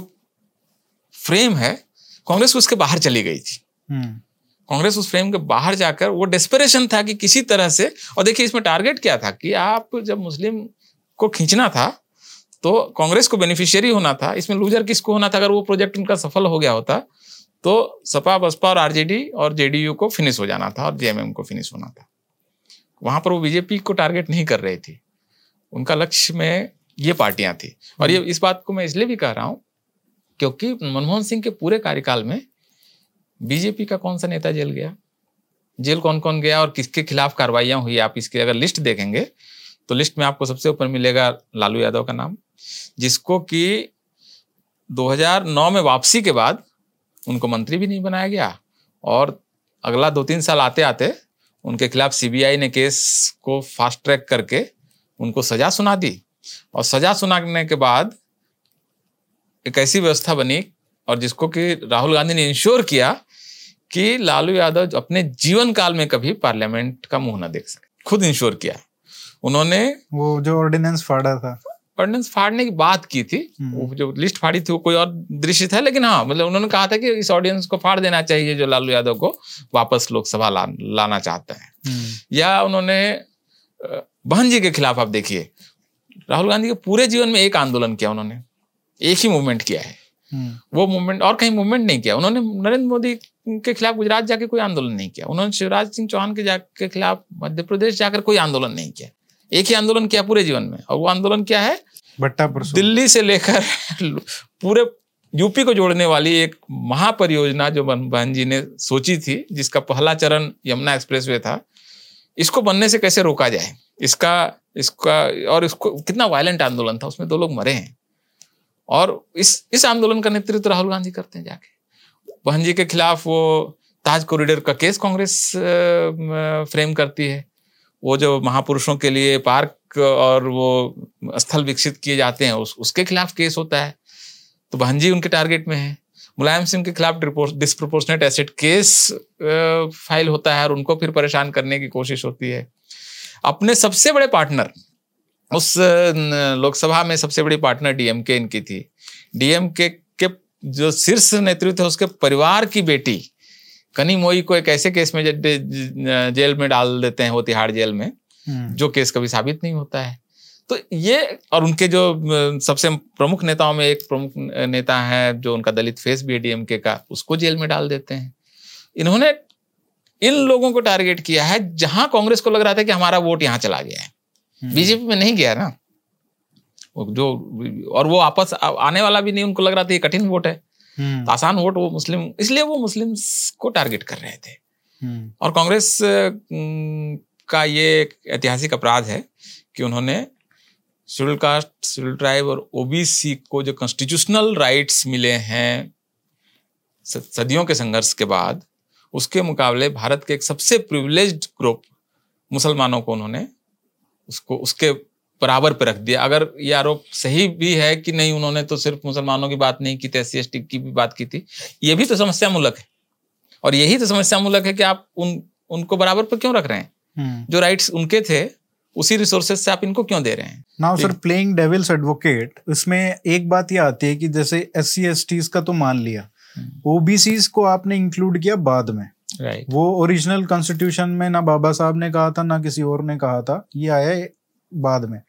फ्रेम है, कांग्रेस उसके बाहर चली गई थी। कांग्रेस उस फ्रेम के बाहर जाकर, वो डेस्परेशन था कि किसी तरह से, और देखिए इसमें टारगेट क्या था कि आप जब मुस्लिम को खींचना था तो कांग्रेस को बेनिफिशियरी होना था, इसमें लूजर किसको होना था? अगर वो प्रोजेक्ट उनका सफल हो गया होता तो सपा, बसपा और RJD और JDU को फिनिश हो जाना था, और JMM को फिनिश होना था। वहां पर वो बीजेपी को टारगेट नहीं कर रही थी, उनका लक्ष्य में ये पार्टियां थी। और ये इस बात को मैं इसलिए भी कह रहा हूं क्योंकि मनमोहन सिंह के पूरे कार्यकाल में बीजेपी का कौन सा नेता जेल गया, जेल कौन कौन गया और किसके खिलाफ कार्रवाइयां हुई, आप इसकी अगर लिस्ट देखेंगे तो लिस्ट में आपको सबसे ऊपर मिलेगा लालू यादव का नाम, जिसको कि 2009 में वापसी के बाद उनको मंत्री भी नहीं बनाया गया, और अगला 2-3 साल आते आते उनके खिलाफ CBI ने केस को फास्ट ट्रैक करके उनको सजा सुना दी, और सजा सुनाने के बाद एक ऐसी व्यवस्था बनी, और जिसको कि राहुल गांधी ने इंश्योर किया कि लालू यादव अपने जीवन काल में कभी पार्लियामेंट का मुंह ना देख सके। खुद इंश्योर किया उन्होंने, वो जो ऑर्डिनेंस फाड़ा था, ऑर्डिनेंस फाड़ने की बात की थी, वो जो लिस्ट फाड़ी थी वो कोई और दृश्य था, लेकिन हाँ मतलब उन्होंने कहा था कि इस ऑर्डिनेंस को फाड़ देना चाहिए जो लालू यादव को वापस लोकसभा लाना चाहता है। या उन्होंने बहन जी के खिलाफ, आप देखिए राहुल गांधी के पूरे जीवन में एक आंदोलन किया उन्होंने, एक ही मूवमेंट किया है, वो मूवमेंट और कहीं मूवमेंट नहीं किया उन्होंने। नरेंद्र मोदी के खिलाफ गुजरात जाके कोई आंदोलन नहीं किया उन्होंने, शिवराज सिंह चौहान के खिलाफ मध्य प्रदेश जाकर कोई आंदोलन नहीं किया, एक ही आंदोलन किया पूरे जीवन में। और वो आंदोलन क्या है? भट्टा दिल्ली से लेकर पूरे यूपी को जोड़ने वाली एक महापरियोजना जो बहन जी ने सोची थी, जिसका पहला चरण यमुना एक्सप्रेसवे था। इसको बनने से कैसे रोका जाए, इसका और इसको कितना वायलेंट आंदोलन था, उसमें 2 लोग मरे हैं। और इस आंदोलन का नेतृत्व राहुल गांधी करते हैं जाके। बहन जी के खिलाफ वो ताज कॉरिडोर का केस कांग्रेस फ्रेम करती है, वो जो महापुरुषों के लिए पार्क और वो स्थल विकसित किए जाते हैं उसके खिलाफ केस होता है, तो बहन जी उनके टारगेट में है। मुलायम सिंह के खिलाफ डिस्प्रोपोर्शनेट एसेट केस फाइल होता है और उनको फिर परेशान करने की कोशिश होती है। अपने सबसे बड़े पार्टनर, उस लोकसभा में सबसे बड़ी पार्टनर डीएमके इनकी थी, डीएमके के जो शीर्ष नेतृत्व है उसके परिवार की बेटी कनिमोई को एक ऐसे केस में जेल में डाल देते हैं, वो तिहाड़ जेल में, जो केस कभी साबित नहीं होता है। तो ये, और उनके जो सबसे प्रमुख नेताओं में एक प्रमुख नेता है जो उनका दलित फेस भी है डीएमके का, उसको जेल में डाल देते हैं। इन्होंने इन लोगों को टारगेट किया है जहां कांग्रेस को लग रहा था कि हमारा वोट यहां चला गया है, बीजेपी में नहीं गया ना जो, और वो वापस आने वाला भी नहीं, उनको लग रहा था ये कठिन वोट है, तो आसान वोट वो मुस्लिम, इसलिए वो मुस्लिम्स को टारगेट कर रहे थे। और कांग्रेस का ये एक ऐतिहासिक अपराध है कि उन्होंने शेड्यूल कास्ट, शेड्यूल ट्राइब और ओबीसी को जो कॉन्स्टिट्यूशनल राइट्स मिले हैं सदियों के संघर्ष के बाद, उसके मुकाबले भारत के एक सबसे प्रिविलेज्ड ग्रुप मुसलमानों को उन्होंने उसके बराबर पे रख दिया। अगर ये आरोप सही भी है कि नहीं, उन्होंने तो सिर्फ मुसलमानों की बात नहीं की थी, SC/ST की भी बात की थी, ये भी तो समस्या मूलक है। और यही तो समस्या मूलक है कि आप उनको बराबर पे क्यों रख रहे हैं? जो राइट्स उनके थे उसी रिसोर्सेज से आप इनको क्यों दे रहे हैं? Now sir, playing devil's advocate, इसमें एक बात ये आती है कि जैसे SC/STs का तो मान लिया, OBCs को आपने इंक्लूड किया बाद में, राइट। वो ओरिजिनल कॉन्स्टिट्यूशन में ना बाबा साहब ने कहा था ना किसी और ने कहा था, ये आया बाद में।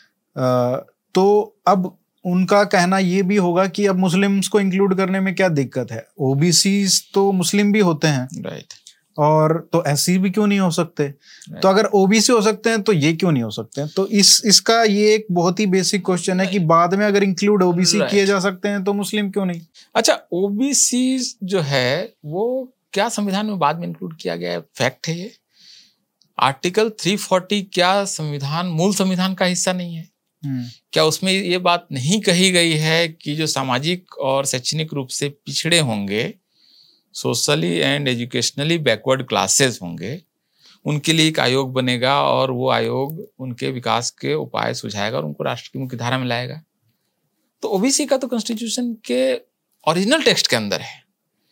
तो अब उनका कहना ये भी होगा कि अब मुस्लिम्स को इंक्लूड करने में क्या दिक्कत है, OBCs तो मुस्लिम भी होते हैं, राइट, और तो SC भी क्यों नहीं हो सकते? तो अगर OBC हो सकते हैं तो ये क्यों नहीं हो सकते हैं? तो इसका ये एक बहुत ही बेसिक क्वेश्चन है कि बाद में अगर इंक्लूड OBC किए जा सकते हैं तो मुस्लिम क्यों नहीं? अच्छा, OBC जो है वो क्या संविधान में बाद में इंक्लूड किया गया है? फैक्ट है ये। आर्टिकल 340 क्या मूल संविधान का हिस्सा नहीं है? क्या उसमें ये बात नहीं कही गई है कि जो सामाजिक और शैक्षणिक रूप से पिछड़े होंगे, socially and educationally backward classes होंगे, उनके लिए एक आयोग बनेगा और वो आयोग उनके विकास के उपाय सुझाएगा और उनको राष्ट्र की मुख्य धारा में लाएगा? तो ओबीसी का तो कॉन्स्टिट्यूशन के ओरिजिनल टेक्स्ट के अंदर है,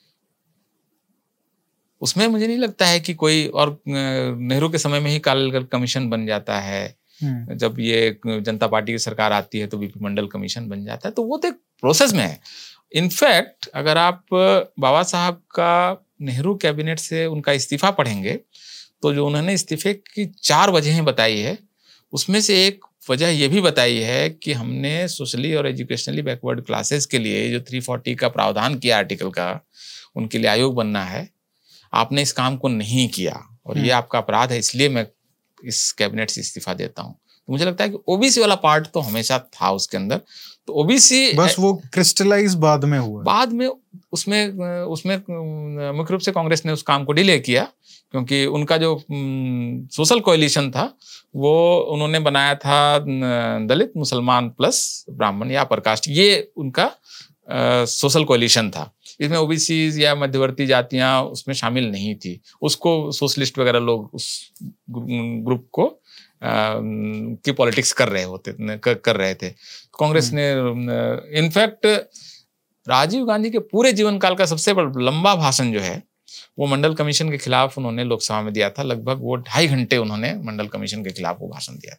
उसमें मुझे नहीं लगता है कि कोई, और नेहरू के समय में ही कालेलकर कमीशन बन जाता है, जब ये जनता पार्टी की सरकार आती है तो बीपी मंडल कमीशन बन जाता है, तो वो तो एक प्रोसेस में है। इनफैक्ट अगर आप बाबा साहब का नेहरू कैबिनेट से उनका इस्तीफा पढ़ेंगे तो जो उन्होंने इस्तीफे की 4 वजहें बताई है, उसमें से एक वजह यह भी बताई है कि हमने सोशली और एजुकेशनली बैकवर्ड क्लासेस के लिए जो 340 का प्रावधान किया आर्टिकल का, उनके लिए आयोग बनना है, आपने इस काम को नहीं किया और ये आपका अपराध है, इसलिए मैं इस कैबिनेट से इस्तीफा देता हूं। तो मुझे लगता है कि ओबीसी वाला पार्ट तो हमेशा था उसके अंदर, तो ओबीसी बस वो क्रिस्टलाइज बाद में हुआ, बाद में उसमें मुख्य रूप से कांग्रेस ने उस काम को डिले किया, क्योंकि उनका जो सोशल कोएलिशन था वो उन्होंने बनाया था दलित, मुसलमान प्लस ब्राह्मण या अपर कास्ट, ये उनका सोशल कोएलिशन था। इसमें ओबीसी या मध्यवर्ती जातियां उसमें शामिल नहीं थी, उसको सोशलिस्ट वगैरह लोग उस ग्रुप को की पॉलिटिक्स कर रहे थे। कांग्रेस ने इनफैक्ट राजीव गांधी के पूरे जीवन काल का सबसे लंबा भाषण जो है वो मंडल कमीशन के खिलाफ उन्होंने लोकसभा में दिया था। लगभग वो 2.5 घंटे उन्होंने मंडल कमीशन के खिलाफ वो भाषण दिया था।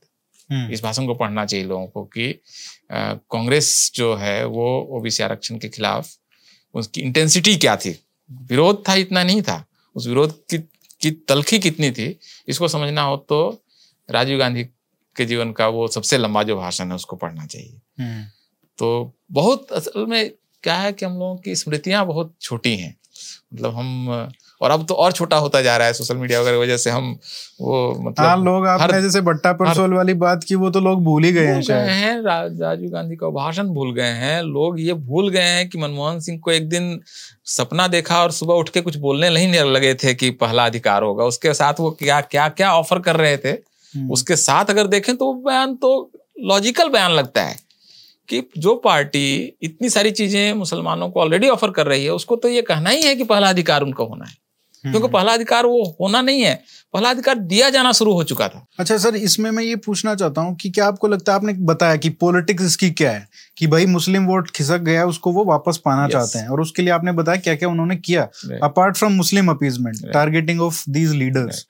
इस भाषण को पढ़ना चाहिए लोगों को कि कांग्रेस जो है वो ओबीसी आरक्षण के खिलाफ उसकी इंटेंसिटी क्या थी, विरोध था इतना नहीं था, उस विरोध की तलखी कितनी थी, इसको समझना हो तो राजीव गांधी के जीवन का वो सबसे लंबा जो भाषण है उसको पढ़ना चाहिए। तो बहुत असल में क्या है कि हम लोगों की स्मृतियां बहुत छोटी हैं, मतलब हम, और अब तो और छोटा होता जा रहा है सोशल मीडिया वगैरह की वजह से, हम वो मतलब लोग आपने जैसे भट्टा परसोल वाली बात की वो तो लोग भूल ही गए हैं शायद। राजीव गांधी का भाषण भूल गए हैं लोग, ये भूल गए हैं कि मनमोहन सिंह को एक दिन सपना देखा और सुबह उठ के कुछ बोलने नहीं लगे थे कि पहला अधिकार होगा, उसके साथ वो क्या क्या क्या ऑफर कर रहे थे, उसके साथ अगर देखें तो बयान तो लॉजिकल बयान लगता है कि जो पार्टी इतनी सारी चीजें मुसलमानों को ऑलरेडी ऑफर कर रही है उसको तो ये कहना ही है कि पहला अधिकार उनको होना है, क्योंकि पहला अधिकार वो होना नहीं है, पहला अधिकार दिया जाना शुरू हो चुका था। अच्छा सर, इसमें मैं ये पूछना चाहता हूँ कि क्या आपको लगता है, आपने बताया कि पॉलिटिक्स इसकी क्या है कि भाई मुस्लिम वोट खिसक गया उसको वो वापस पाना चाहते हैं, और उसके लिए आपने बताया क्या क्या उन्होंने किया apart from Muslim appeasement, targeting of these leaders.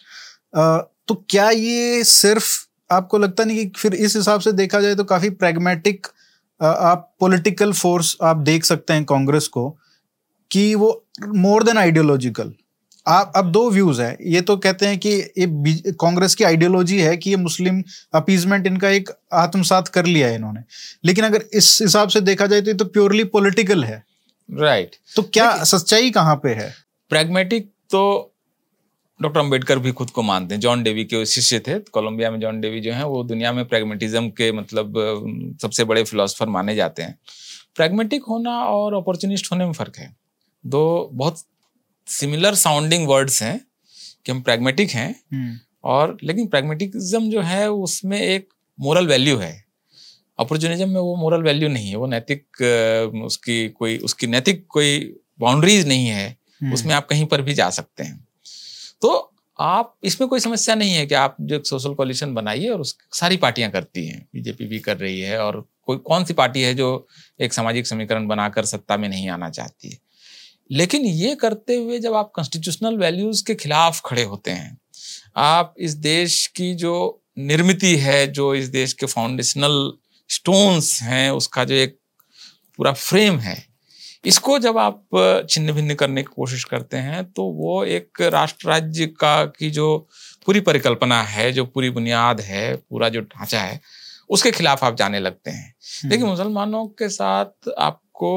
तो क्या ये सिर्फ आपको लगता नहीं कि फिर इस हिसाब से देखा जाए तो काफी प्रैग्मेटिक आप पॉलिटिकल फोर्स आप देख सकते हैं कांग्रेस को, कि वो मोर देन आइडियोलॉजिकल, आप अब दो व्यूज है, ये तो कहते हैं कि ये कांग्रेस की आइडियोलॉजी है कि ये मुस्लिम अपीजमेंट इनका एक आत्मसात कर लिया है इन्होंने, लेकिन अगर इस हिसाब से देखा जाए तो ये तो प्योरली पॉलिटिकल है, राइट। तो क्या सच्चाई कहाँ पे है? प्रैग्मेटिक तो डॉक्टर अंबेडकर भी खुद को मानते हैं, जॉन डेवी के शिष्य थे कोलंबिया में। जॉन डेवी जो है वो दुनिया में प्रैग्मेटिज्म के मतलब सबसे बड़े फिलोसोफर माने जाते हैं। प्रैग्मेटिक होना और अपॉर्चुनिस्ट होने में फर्क है, दो बहुत सिमिलर साउंडिंग वर्ड्स हैं कि हम प्रैग्मेटिक हैं और, लेकिन प्रैग्मेटिज्म जो है उसमें एक मोरल वैल्यू है, अपॉर्चुनिज्म में वो मोरल वैल्यू नहीं है, वो नैतिक उसकी नैतिक कोई बाउंड्रीज नहीं है, उसमें आप कहीं पर भी जा सकते हैं। तो आप इसमें कोई समस्या नहीं है कि आप जो एक सोशल कोलिशन बनाइए, और उस सारी पार्टियां करती हैं, बीजेपी भी कर रही है, और कोई कौन सी पार्टी है जो एक सामाजिक समीकरण बनाकर सत्ता में नहीं आना चाहती है। लेकिन ये करते हुए जब आप कॉन्स्टिट्यूशनल वैल्यूज के खिलाफ खड़े होते हैं, आप इस देश की जो निर्मिति है, जो इस देश के फाउंडेशनल स्टोन्स हैं, उसका जो एक पूरा फ्रेम है, इसको जब आप छिन्न भिन्न करने की कोशिश करते हैं, तो वो एक राष्ट्र राज्य का की जो पूरी परिकल्पना है, जो पूरी बुनियाद है, पूरा जो ढांचा है, उसके खिलाफ आप जाने लगते हैं। लेकिन मुसलमानों के साथ आपको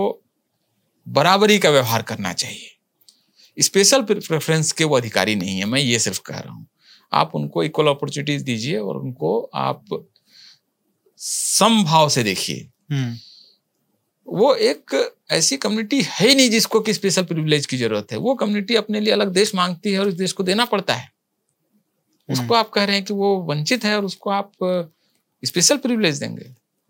बराबरी का व्यवहार करना चाहिए, स्पेशल प्रेफरेंस के वो अधिकारी नहीं है, मैं ये सिर्फ कह रहा हूँ। आप उनको इक्वल अपॉर्चुनिटीज दीजिए और उनको आप समभाव से देखिए। वो एक ऐसी कम्युनिटी है नहीं जिसको कि स्पेशल प्रिविलेज की जरूरत है, वो कम्युनिटी अपने लिए अलग देश मांगती है और इस देश को देना पड़ता है। उसको आप कह रहे हैं कि वो वंचित है और उसको आप स्पेशल प्रिविलेज देंगे,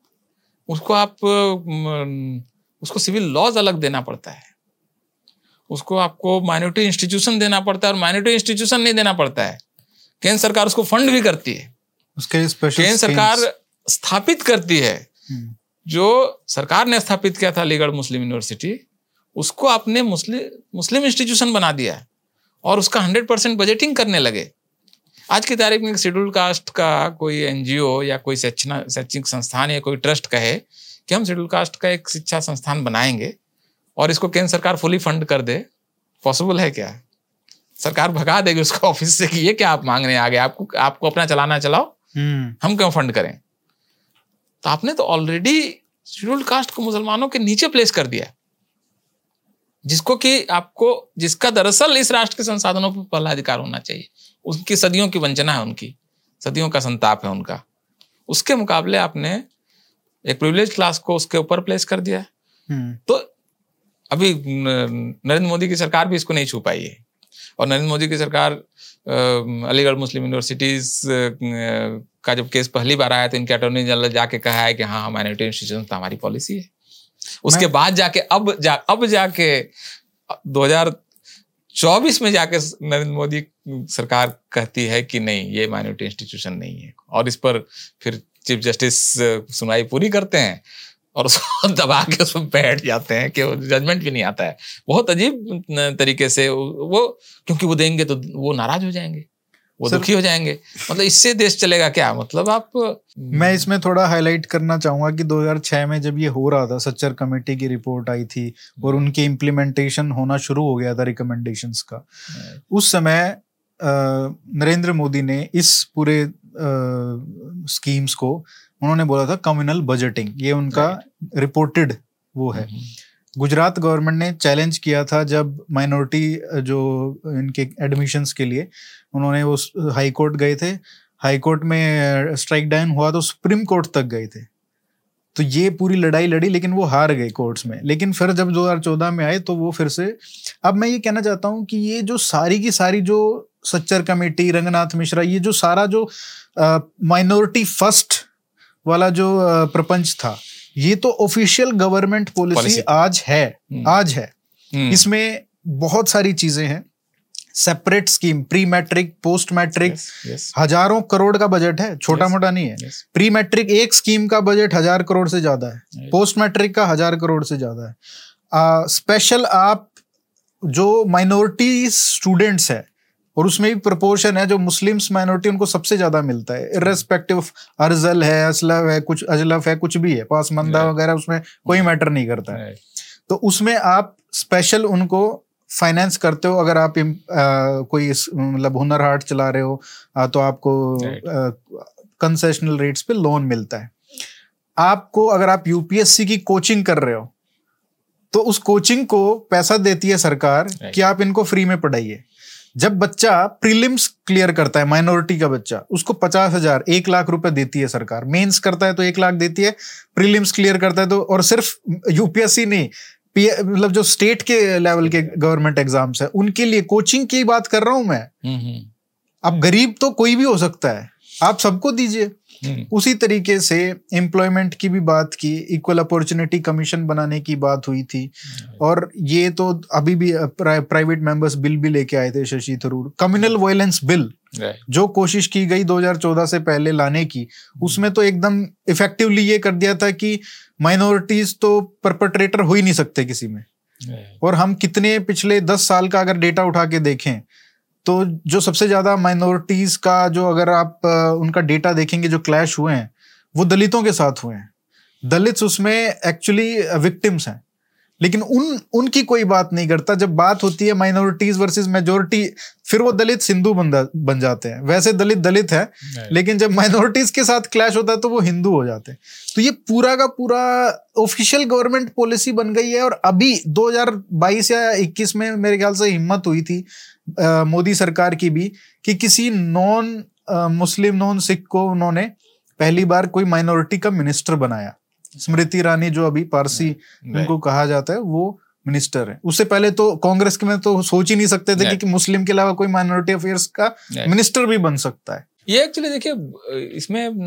उसको सिविल लॉज अलग देना पड़ता है, उसको आपको माइनॉरिटी इंस्टीट्यूशन देना पड़ता है, और माइनॉरिटी इंस्टीट्यूशन नहीं देना पड़ता है, केंद्र सरकार उसको फंड भी करती है, उसके केंद्र सरकार स्थापित करती है। जो सरकार ने स्थापित किया था अलीगढ़ मुस्लिम यूनिवर्सिटी, उसको आपने मुस्लिम इंस्टीट्यूशन बना दिया और उसका 100% बजटिंग करने लगे। आज की तारीख में शेड्यूल कास्ट का कोई एनजीओ या कोई शैक्षणिक संस्थान या कोई ट्रस्ट कहे कि हम शेड्यूल कास्ट का एक शिक्षा संस्थान बनाएंगे और इसको केंद्र सरकार फुली फंड कर दे, पॉसिबल है क्या? सरकार भगा देगी उसको ऑफिस से कि ये क्या आप मांग रहे हैं, आगे आपको अपना चलाना चलाओ, हम क्यों फंड करें? तो आपने तो ऑलरेडी शेड्यूल्ड कास्ट को मुसलमानों के नीचे प्लेस कर दिया, जिसका दरअसल इस राष्ट्र के संसाधनों पर पहला अधिकार होना चाहिए। उनकी सदियों की वंचना है, उनकी सदियों का संताप है उनका। उसके मुकाबले आपने एक प्रिविलेज क्लास को उसके ऊपर प्लेस कर दिया। तो अभी नरेंद्र मोदी की सरकार भी इसको नहीं छू पाई है, और नरेंद्र मोदी की सरकार अलीगढ़ मुस्लिम यूनिवर्सिटीज का जब केस पहली बार आया तो इनके अटॉर्नी जनरल जाके कहा है कि हाँ, माइनॉरिटी इंस्टीट्यूशन तो हमारी पॉलिसी है। उसके बाद जाके अब जाके 2024 में जाके नरेंद्र मोदी सरकार कहती है कि नहीं, ये माइनॉरिटी इंस्टीट्यूशन नहीं है, और इस पर फिर चीफ जस्टिस सुनवाई पूरी करते हैं और उसको दबा के उसमें बैठ जाते हैं कि जजमेंट भी नहीं आता है। बहुत अजीब तरीके से वो, क्योंकि वो देंगे तो वो नाराज हो जाएंगे। वो दुखी हो जाएंगे। मतलब इससे देश चलेगा क्या? मतलब आप मैं इसमें थोड़ा हाईलाइट करना चाहूंगा कि 2006 में जब ये हो रहा था, सच्चर कमेटी की रिपोर्ट आई थी और उनकी इम्प्लीमेंटेशन होना शुरू हो गया था रिकमेंडेशंस का, उस समय नरेंद्र मोदी ने इस पूरे स्कीम्स को उन्होंने बोला था कम्युनल बजटिंग, ये उनका रिपोर्टेड वो है। गुजरात गवर्नमेंट ने चैलेंज किया था जब माइनॉरिटी जो इनके एडमिशन्स के लिए उन्होंने वो हाई कोर्ट गए थे, हाई कोर्ट में स्ट्राइक डाउन हुआ तो सुप्रीम कोर्ट तक गए थे, तो ये पूरी लड़ाई लड़ी लेकिन वो हार गए कोर्ट्स में। लेकिन फिर जब 2014 में आए तो वो फिर से, अब मैं ये कहना चाहता हूँ कि ये जो सारी की सारी जो सच्चर कमेटी, रंगनाथ मिश्रा, ये जो सारा जो माइनॉरिटी फर्स्ट वाला जो प्रपंच था, ये तो ऑफिशियल गवर्नमेंट पॉलिसी आज है। इसमें बहुत सारी चीजें हैं, separate scheme, pre matric, post matric, हजारों करोड़ का बजट है, छोटा मोटा नहीं है। प्री मैट्रिक एक स्कीम का बजट 1000 करोड़ से ज्यादा है, पोस्ट मैट्रिक का 1000 करोड़ से ज्यादा है। स्पेशल आप जो माइनॉरिटी स्टूडेंट्स है और उसमें भी प्रोपोर्शन है, जो मुस्लिम्स माइनॉरिटी उनको सबसे ज्यादा मिलता है, इर्रेस्पेक्टिव ऑफ अर्जल है, असलफ है, कुछ अजलफ है, कुछ भी है, पासमंदा वगैरह, उसमें कोई मैटर नहीं करता है। तो उसमें आप स्पेशल उनको फाइनेंस करते हो। अगर आप कोई मतलब हुनर हाट चला रहे हो तो आपको कंसेशनल रेट्स पे लोन मिलता है। आपको अगर आप यूपीएससी की कोचिंग कर रहे हो तो उस कोचिंग को पैसा देती है सरकार कि आप इनको फ्री में पढ़ाइए। जब बच्चा प्रीलिम्स क्लियर करता है, माइनॉरिटी का बच्चा, उसको 50,000 1 लाख रुपए देती है सरकार। मेंस करता है तो 1 लाख देती है, प्रीलिम्स क्लियर करता है तो, और सिर्फ यूपीएससी नहीं, मतलब जो स्टेट के लेवल के गवर्नमेंट एग्जाम्स है उनके लिए कोचिंग की बात कर रहा हूं मैं। अब गरीब तो कोई भी हो सकता है, आप सबको दीजिए। उसी तरीके से एम्प्लॉयमेंट की भी बात की, इक्वल अपॉर्चुनिटी कमीशन बनाने की बात हुई थी, और ये तो अभी भी प्राइवेट मेंबर्स बिल भी लेके आए थे Shashi Tharoor. Communal violence bill जो कोशिश की गई 2014 से पहले लाने की, उसमें तो एकदम इफेक्टिवली ये कर दिया था कि माइनॉरिटीज तो परपेट्रेटर हो ही नहीं सकते किसी में। और हम कितने पिछले 10 साल का अगर डेटा उठा के देखें तो जो सबसे ज्यादा माइनॉरिटीज का जो, अगर आप उनका डेटा देखेंगे, जो क्लैश हुए हैं वो दलितों के साथ हुए हैं। दलित्स उसमें एक्चुअली विक्टिम्स हैं, लेकिन उनकी कोई बात नहीं करता। जब बात होती है माइनॉरिटीज वर्सेस मेजॉरिटी, फिर वो दलित हिंदू बन जाते हैं। वैसे दलित है, लेकिन जब माइनॉरिटीज के साथ क्लैश होता है तो वो हिंदू हो जाते हैं। तो ये पूरा का पूरा ऑफिशियल गवर्नमेंट पॉलिसी बन गई है। और अभी 2022 या 21 में मेरे ख्याल से हिम्मत हुई थी मोदी सरकार की भी कि किसी नॉन मुस्लिम, नॉन सिख को उन्होंने पहली बार कोई माइनॉरिटी का मिनिस्टर बनाया। स्मृति ईरानी जो अभी पारसी उनको कहा जाता है, वो मिनिस्टर है। उससे पहले तो कांग्रेस के में तो सोच ही नहीं सकते थे कि मुस्लिम के अलावा कोई माइनॉरिटी अफेयर्स का मिनिस्टर भी बन सकता है। ये एक्चुअली देखिए, इसमें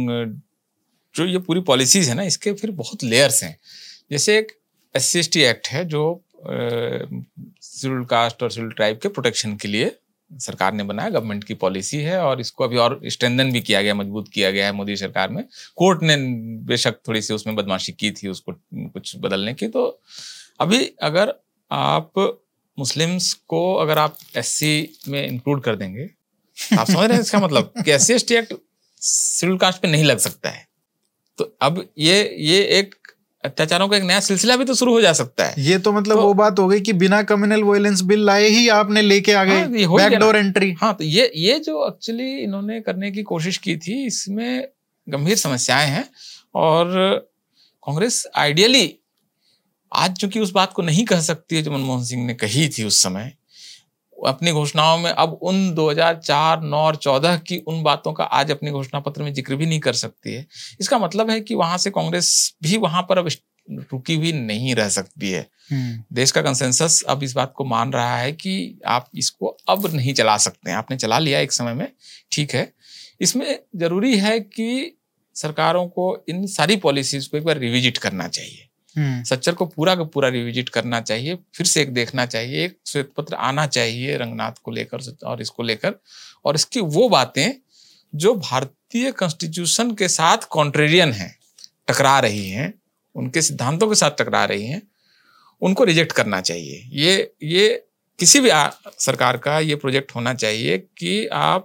जो ये पूरी पॉलिसीज है ना, इसके फिर बहुत लेयर्स हैं। जैसे एक SC/ST एक्ट है जो शेड्यूल्ड कास्ट और शेड्यूल्ड ट्राइब के प्रोटेक्शन के लिए सरकार ने बनाया, गवर्नमेंट की पॉलिसी है, और इसको अभी और स्ट्रेंथन भी किया गया, मजबूत किया गया है मोदी सरकार में। कोर्ट ने बेशक थोड़ी सी उसमें बदमाशी की थी उसको कुछ बदलने की। तो अभी अगर आप मुस्लिम्स को अगर आप SC में इंक्लूड कर देंगे, आप समझ रहे हैं इसका मतलब कि SC/ST एक्ट शेड्यूल्ड कास्ट पे नहीं लग सकता है। तो अब ये एक अत्याचारों का एक नया सिलसिला भी तो शुरू हो जा सकता है। ये तो मतलब वो बात हो गई कि बिना कम्युनल वायलेंस बिल लाए ही आपने लेके आ गए बैकडोर एंट्री। हाँ, तो ये जो एक्चुअली इन्होंने करने की कोशिश की थी, इसमें गंभीर समस्याएं हैं। और कांग्रेस आइडियली आज चूंकि उस बात को नहीं कह सकती है जो मनमोहन सिंह ने कही थी उस समय अपनी घोषणाओं में, अब उन 2004, 9 और 14 की उन बातों का आज अपने घोषणा पत्र में जिक्र भी नहीं कर सकती है। इसका मतलब है कि वहां से कांग्रेस भी वहां पर अब रुकी हुई नहीं रह सकती है। देश का कंसेंसस अब इस बात को मान रहा है कि आप इसको अब नहीं चला सकते हैं। आपने चला लिया एक समय में, ठीक है। इसमें जरूरी है कि सरकारों को इन सारी पॉलिसीज को एक बार रिविजिट करना चाहिए। सच्चर को पूरा का पूरा रिविजिट करना चाहिए, फिर से एक देखना चाहिए, एक श्वेत पत्र आना चाहिए रंगनाथ को लेकर और इसको लेकर, और इसकी वो बातें जो भारतीय कॉन्स्टिट्यूशन के साथ कॉन्ट्रेरियन हैं, टकरा रही हैं, उनके सिद्धांतों के साथ टकरा रही हैं, उनको रिजेक्ट करना चाहिए। ये किसी भी सरकार का ये प्रोजेक्ट होना चाहिए कि आप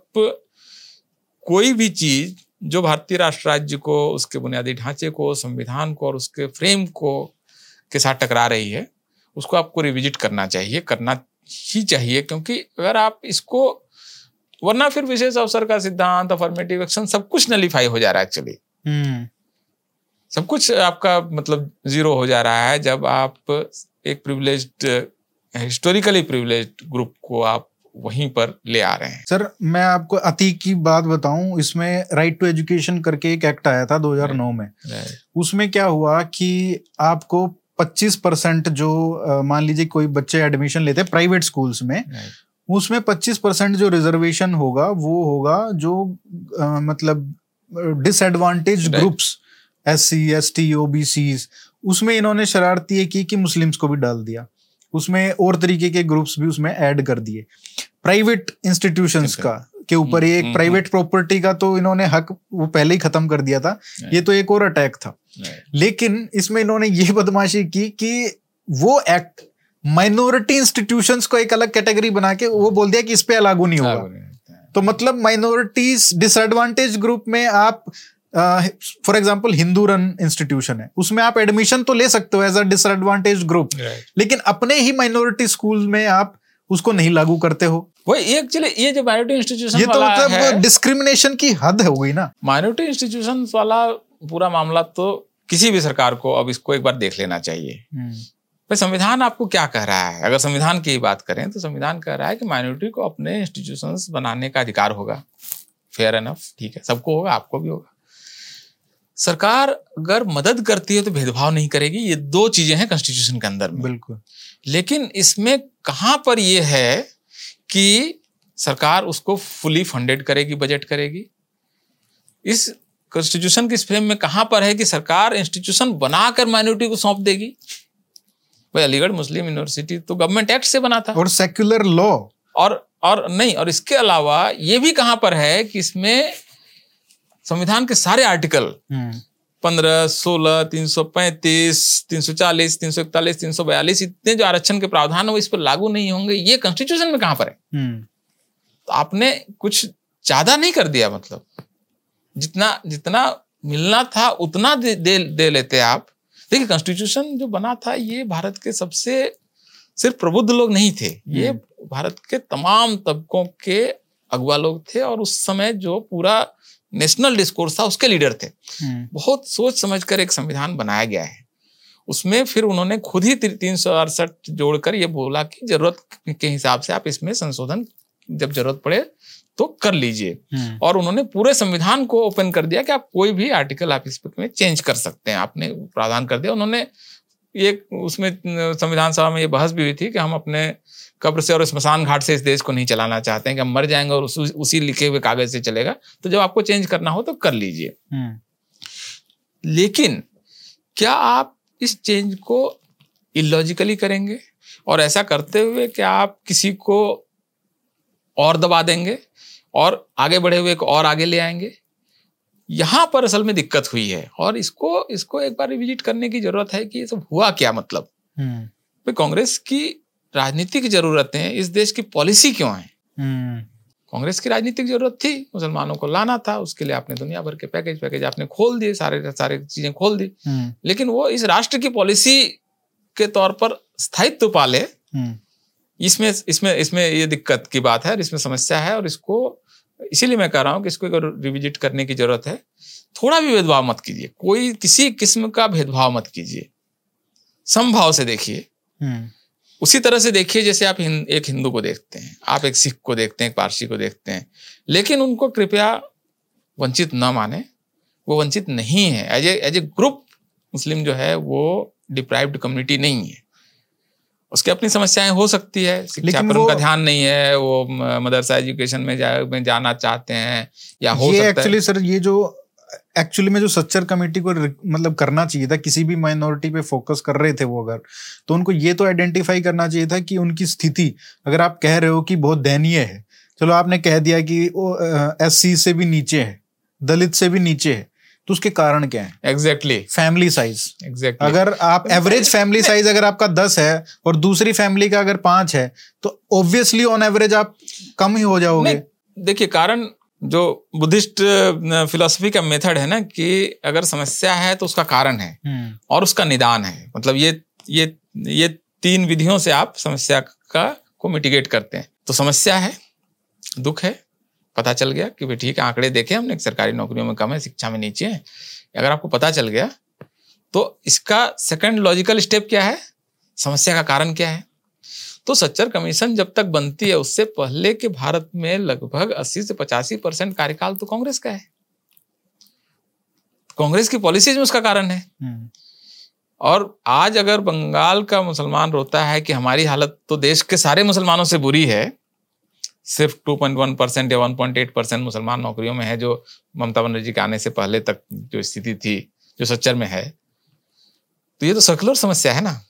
कोई भी चीज जो भारतीय राष्ट्र राज्य को, उसके बुनियादी ढांचे को, संविधान को और उसके फ्रेम को के साथ टकरा रही है, उसको आपको रिविजिट करना ही चाहिए। क्योंकि अगर आप इसको, वरना फिर विशेष अवसर का सिद्धांत, अफर्मेटिव एक्शन, सब कुछ नलीफाई हो जा रहा है एक्चुअली। सब कुछ आपका मतलब जीरो हो जा रहा है जब आप एक प्रिविलेज्ड, हिस्टोरिकली प्रिविलेज्ड ग्रुप को आप वहीं पर ले आ रहे हैं। सर मैं आपको अतीक की बात बताऊं, इसमें राइट टू एजुकेशन करके एक एक्ट आया था 2009 में। उसमें क्या हुआ कि आपको 25% जो मान लीजिए कोई बच्चे एडमिशन लेते हैं प्राइवेट स्कूल्स में, उसमें 25% जो रिजर्वेशन होगा वो होगा जो मतलब disadvantage groups, SC, ST, OBC, उसमें इन्होंने शरारती ये की कि मुस्लिम्स को भी डाल दिया, उसमें और तरीके के ग्रुप्स भी उसमें ऐड कर दिए। प्राइवेट इंस्टीट्यूशंस का के ऊपर ये एक प्राइवेट प्रॉपर्टी का तो इन्होंने हक वो पहले ही खत्म कर दिया था, ये तो एक और अटैक था। लेकिन इसमें इन्होंने ये बदमाशी की कि वो एक्ट माइनॉरिटी इंस्टीट्यूशंस को एक अलग कैटेगरी बना के वो बोल दिया कि इस पे लागू नहीं होगा। तो मतलब माइनॉरिटीज, डिसएडवांटेज ग्रुप में आप for example Hindu run institution है, उसमें आप एडमिशन तो ले सकते हो एज अ डिसएडवांटेज ग्रुप, लेकिन अपने ही माइनॉरिटी स्कूल में आप उसको नहीं लागू करते हो। वही एक्चुअली ये जो माइनॉरिटी इंस्टीट्यूशन ये तो मतलब डिस्क्रिमिनेशन की हद हो गई ना। माइनॉरिटी इंस्टीट्यूशन वाला पूरा मामला तो किसी भी सरकार को अब इसको एक बार देख लेना चाहिए। भाई संविधान आपको क्या कह रहा है? अगर संविधान की बात करें तो संविधान कह रहा है कि माइनॉरिटी को अपने इंस्टीट्यूशंस बनाने का अधिकार होगा। फेयर एनफ, ठीक है, सबको होगा, आपको भी होगा। सरकार अगर मदद करती है तो भेदभाव नहीं करेगी, ये दो चीजें हैं कॉन्स्टिट्यूशन के अंदर में। बिल्कुल। लेकिन इसमें कहां पर ये है कि सरकार उसको फुली फंडेड करेगी, बजट करेगी? इस कॉन्स्टिट्यूशन के इस फ्रेम में कहां पर है कि सरकार इंस्टीट्यूशन बनाकर माइनॉरिटी को सौंप देगी? भाई अलीगढ़ मुस्लिम यूनिवर्सिटी तो गवर्नमेंट एक्ट से बना था और सेक्युलर लॉ, और नहीं, और इसके अलावा ये भी कहां पर है कि इसमें संविधान के सारे आर्टिकल 15, 16, 335, 340, 341, 342 इतने जो आरक्षण के प्रावधान है वो इस पर लागू नहीं होंगे, ये कॉन्स्टिट्यूशन में कहां पर है? तो आपने कुछ ज्यादा नहीं कर दिया, मतलब जितना मिलना था उतना दे लेते आप। देखिए कॉन्स्टिट्यूशन जो बना था ये भारत के सबसे सिर्फ प्रबुद्ध लोग नहीं थे, ये भारत के तमाम तबकों के अगुवा लोग थे और उस समय जो पूरा नेशनल डिस्कोर्स था उसके लीडर थे। बहुत सोच समझकर एक संविधान बनाया गया है। उसमें फिर उन्होंने खुद ही 368 जोड़कर ये बोला कि जरूरत के हिसाब से आप इसमें संशोधन जब जरूरत पड़े तो कर लीजिए। और उन्होंने पूरे संविधान को ओपन कर दिया कि आप कोई भी आर्टिकल आप इसमें चेंज कर सकते हैं, आपने प्रावधान कर दिया। उन्होंने ये उसमें संविधान सभा में ये बहस भी हुई थी कि हम अपने कब्र से और स्मशान घाट से इस देश को नहीं चलाना चाहते हैं कि हम मर जाएंगे और उसी लिखे हुए कागज से चलेगा, तो जब आपको चेंज करना हो तो कर लीजिए। लेकिन क्या आप इस चेंज को इलॉजिकली करेंगे और ऐसा करते हुए क्या आप किसी को और दबा देंगे और आगे बढ़े हुए को और आगे ले आएंगे? यहां पर असल में दिक्कत हुई है और इसको एक बार रिविजिट करने की जरूरत है कि ये सब हुआ क्या। मतलब भाई कांग्रेस की राजनीतिक जरूरतें इस देश की पॉलिसी क्यों है? कांग्रेस की राजनीतिक जरूरत थी, मुसलमानों को लाना था, उसके लिए आपने दुनिया भर के पैकेज आपने खोल दिए, सारे चीजें खोल दी। लेकिन वो इस राष्ट्र की पॉलिसी के तौर पर स्थायित्व पाले, इसमें ये दिक्कत की बात है और इसमें समस्या है। और इसको इसीलिए मैं कह रहा हूं कि इसको रिविजिट करने की जरूरत है। थोड़ा भी भेदभाव मत कीजिए, कोई किसी किस्म का भेदभाव मत कीजिए, समभाव से देखिए। उसी तरह से देखिए जैसे आप एक हिंदू को देखते हैं, आप एक सिख को देखते हैं, एक पारसी को देखते हैं, लेकिन उनको कृपया वंचित न माने। वो वंचित नहीं है। एज ए ग्रुप मुस्लिम जो है वो डिप्राइव्ड कम्युनिटी नहीं है। उसकी अपनी समस्याएं हो सकती है, शिक्षा पर उनका ध्यान नहीं है, वो मदरसा एजुकेशन में जाना चाहते हैं, या हो सकता है एक्चुअली सर ये जो एक्चुअली में जो सच्चर कमेटी को मतलब करना चाहिए था, किसी भी माइनॉरिटी पे फोकस कर रहे थे वो अगर, तो उनको ये तो आइडेंटिफाई करना चाहिए था कि उनकी स्थिति, अगर आप कह रहे हो कि बहुत दयनीय है, चलो आपने कह दिया कि वो SC से भी नीचे है, दलित से भी नीचे है, तो उसके कारण क्या है? Exactly family size. एग्जैक्टली अगर आप एवरेज फैमिली साइज अगर आपका 10 है और दूसरी फैमिली का अगर 5 है तो ऑब्वियसली ऑन एवरेज आप कम ही हो जाओगे। देखिए, कारण जो बुद्धिस्ट फिलोसफी का मेथड है ना कि अगर समस्या है तो उसका कारण है और उसका निदान है। मतलब ये 3 विधियों से आप समस्या को मिटिगेट करते हैं। तो समस्या है, दुख है, पता चल गया कि भाई ठीक है, आंकड़े देखे हमने, सरकारी नौकरियों में कम है, शिक्षा में नीचे है। अगर आपको पता चल गया तो इसका सेकंड लॉजिकल स्टेप क्या है? समस्या का कारण क्या है? तो सच्चर कमीशन जब तक बनती है उससे पहले के भारत में लगभग 80 से 85% कार्यकाल तो कांग्रेस का है। कांग्रेस की पॉलिसीज में उसका कारण है। और आज अगर बंगाल का मुसलमान रोता है कि हमारी हालत तो देश के सारे मुसलमानों से बुरी है, सिर्फ 2.1% या 1.8% मुसलमान नौकरियों में है, जो ममता बनर्जी के आने से पहले तक जो स्थिति थी, जो सच्चर में है, तो ये तो सेकुलर समस्या है ना,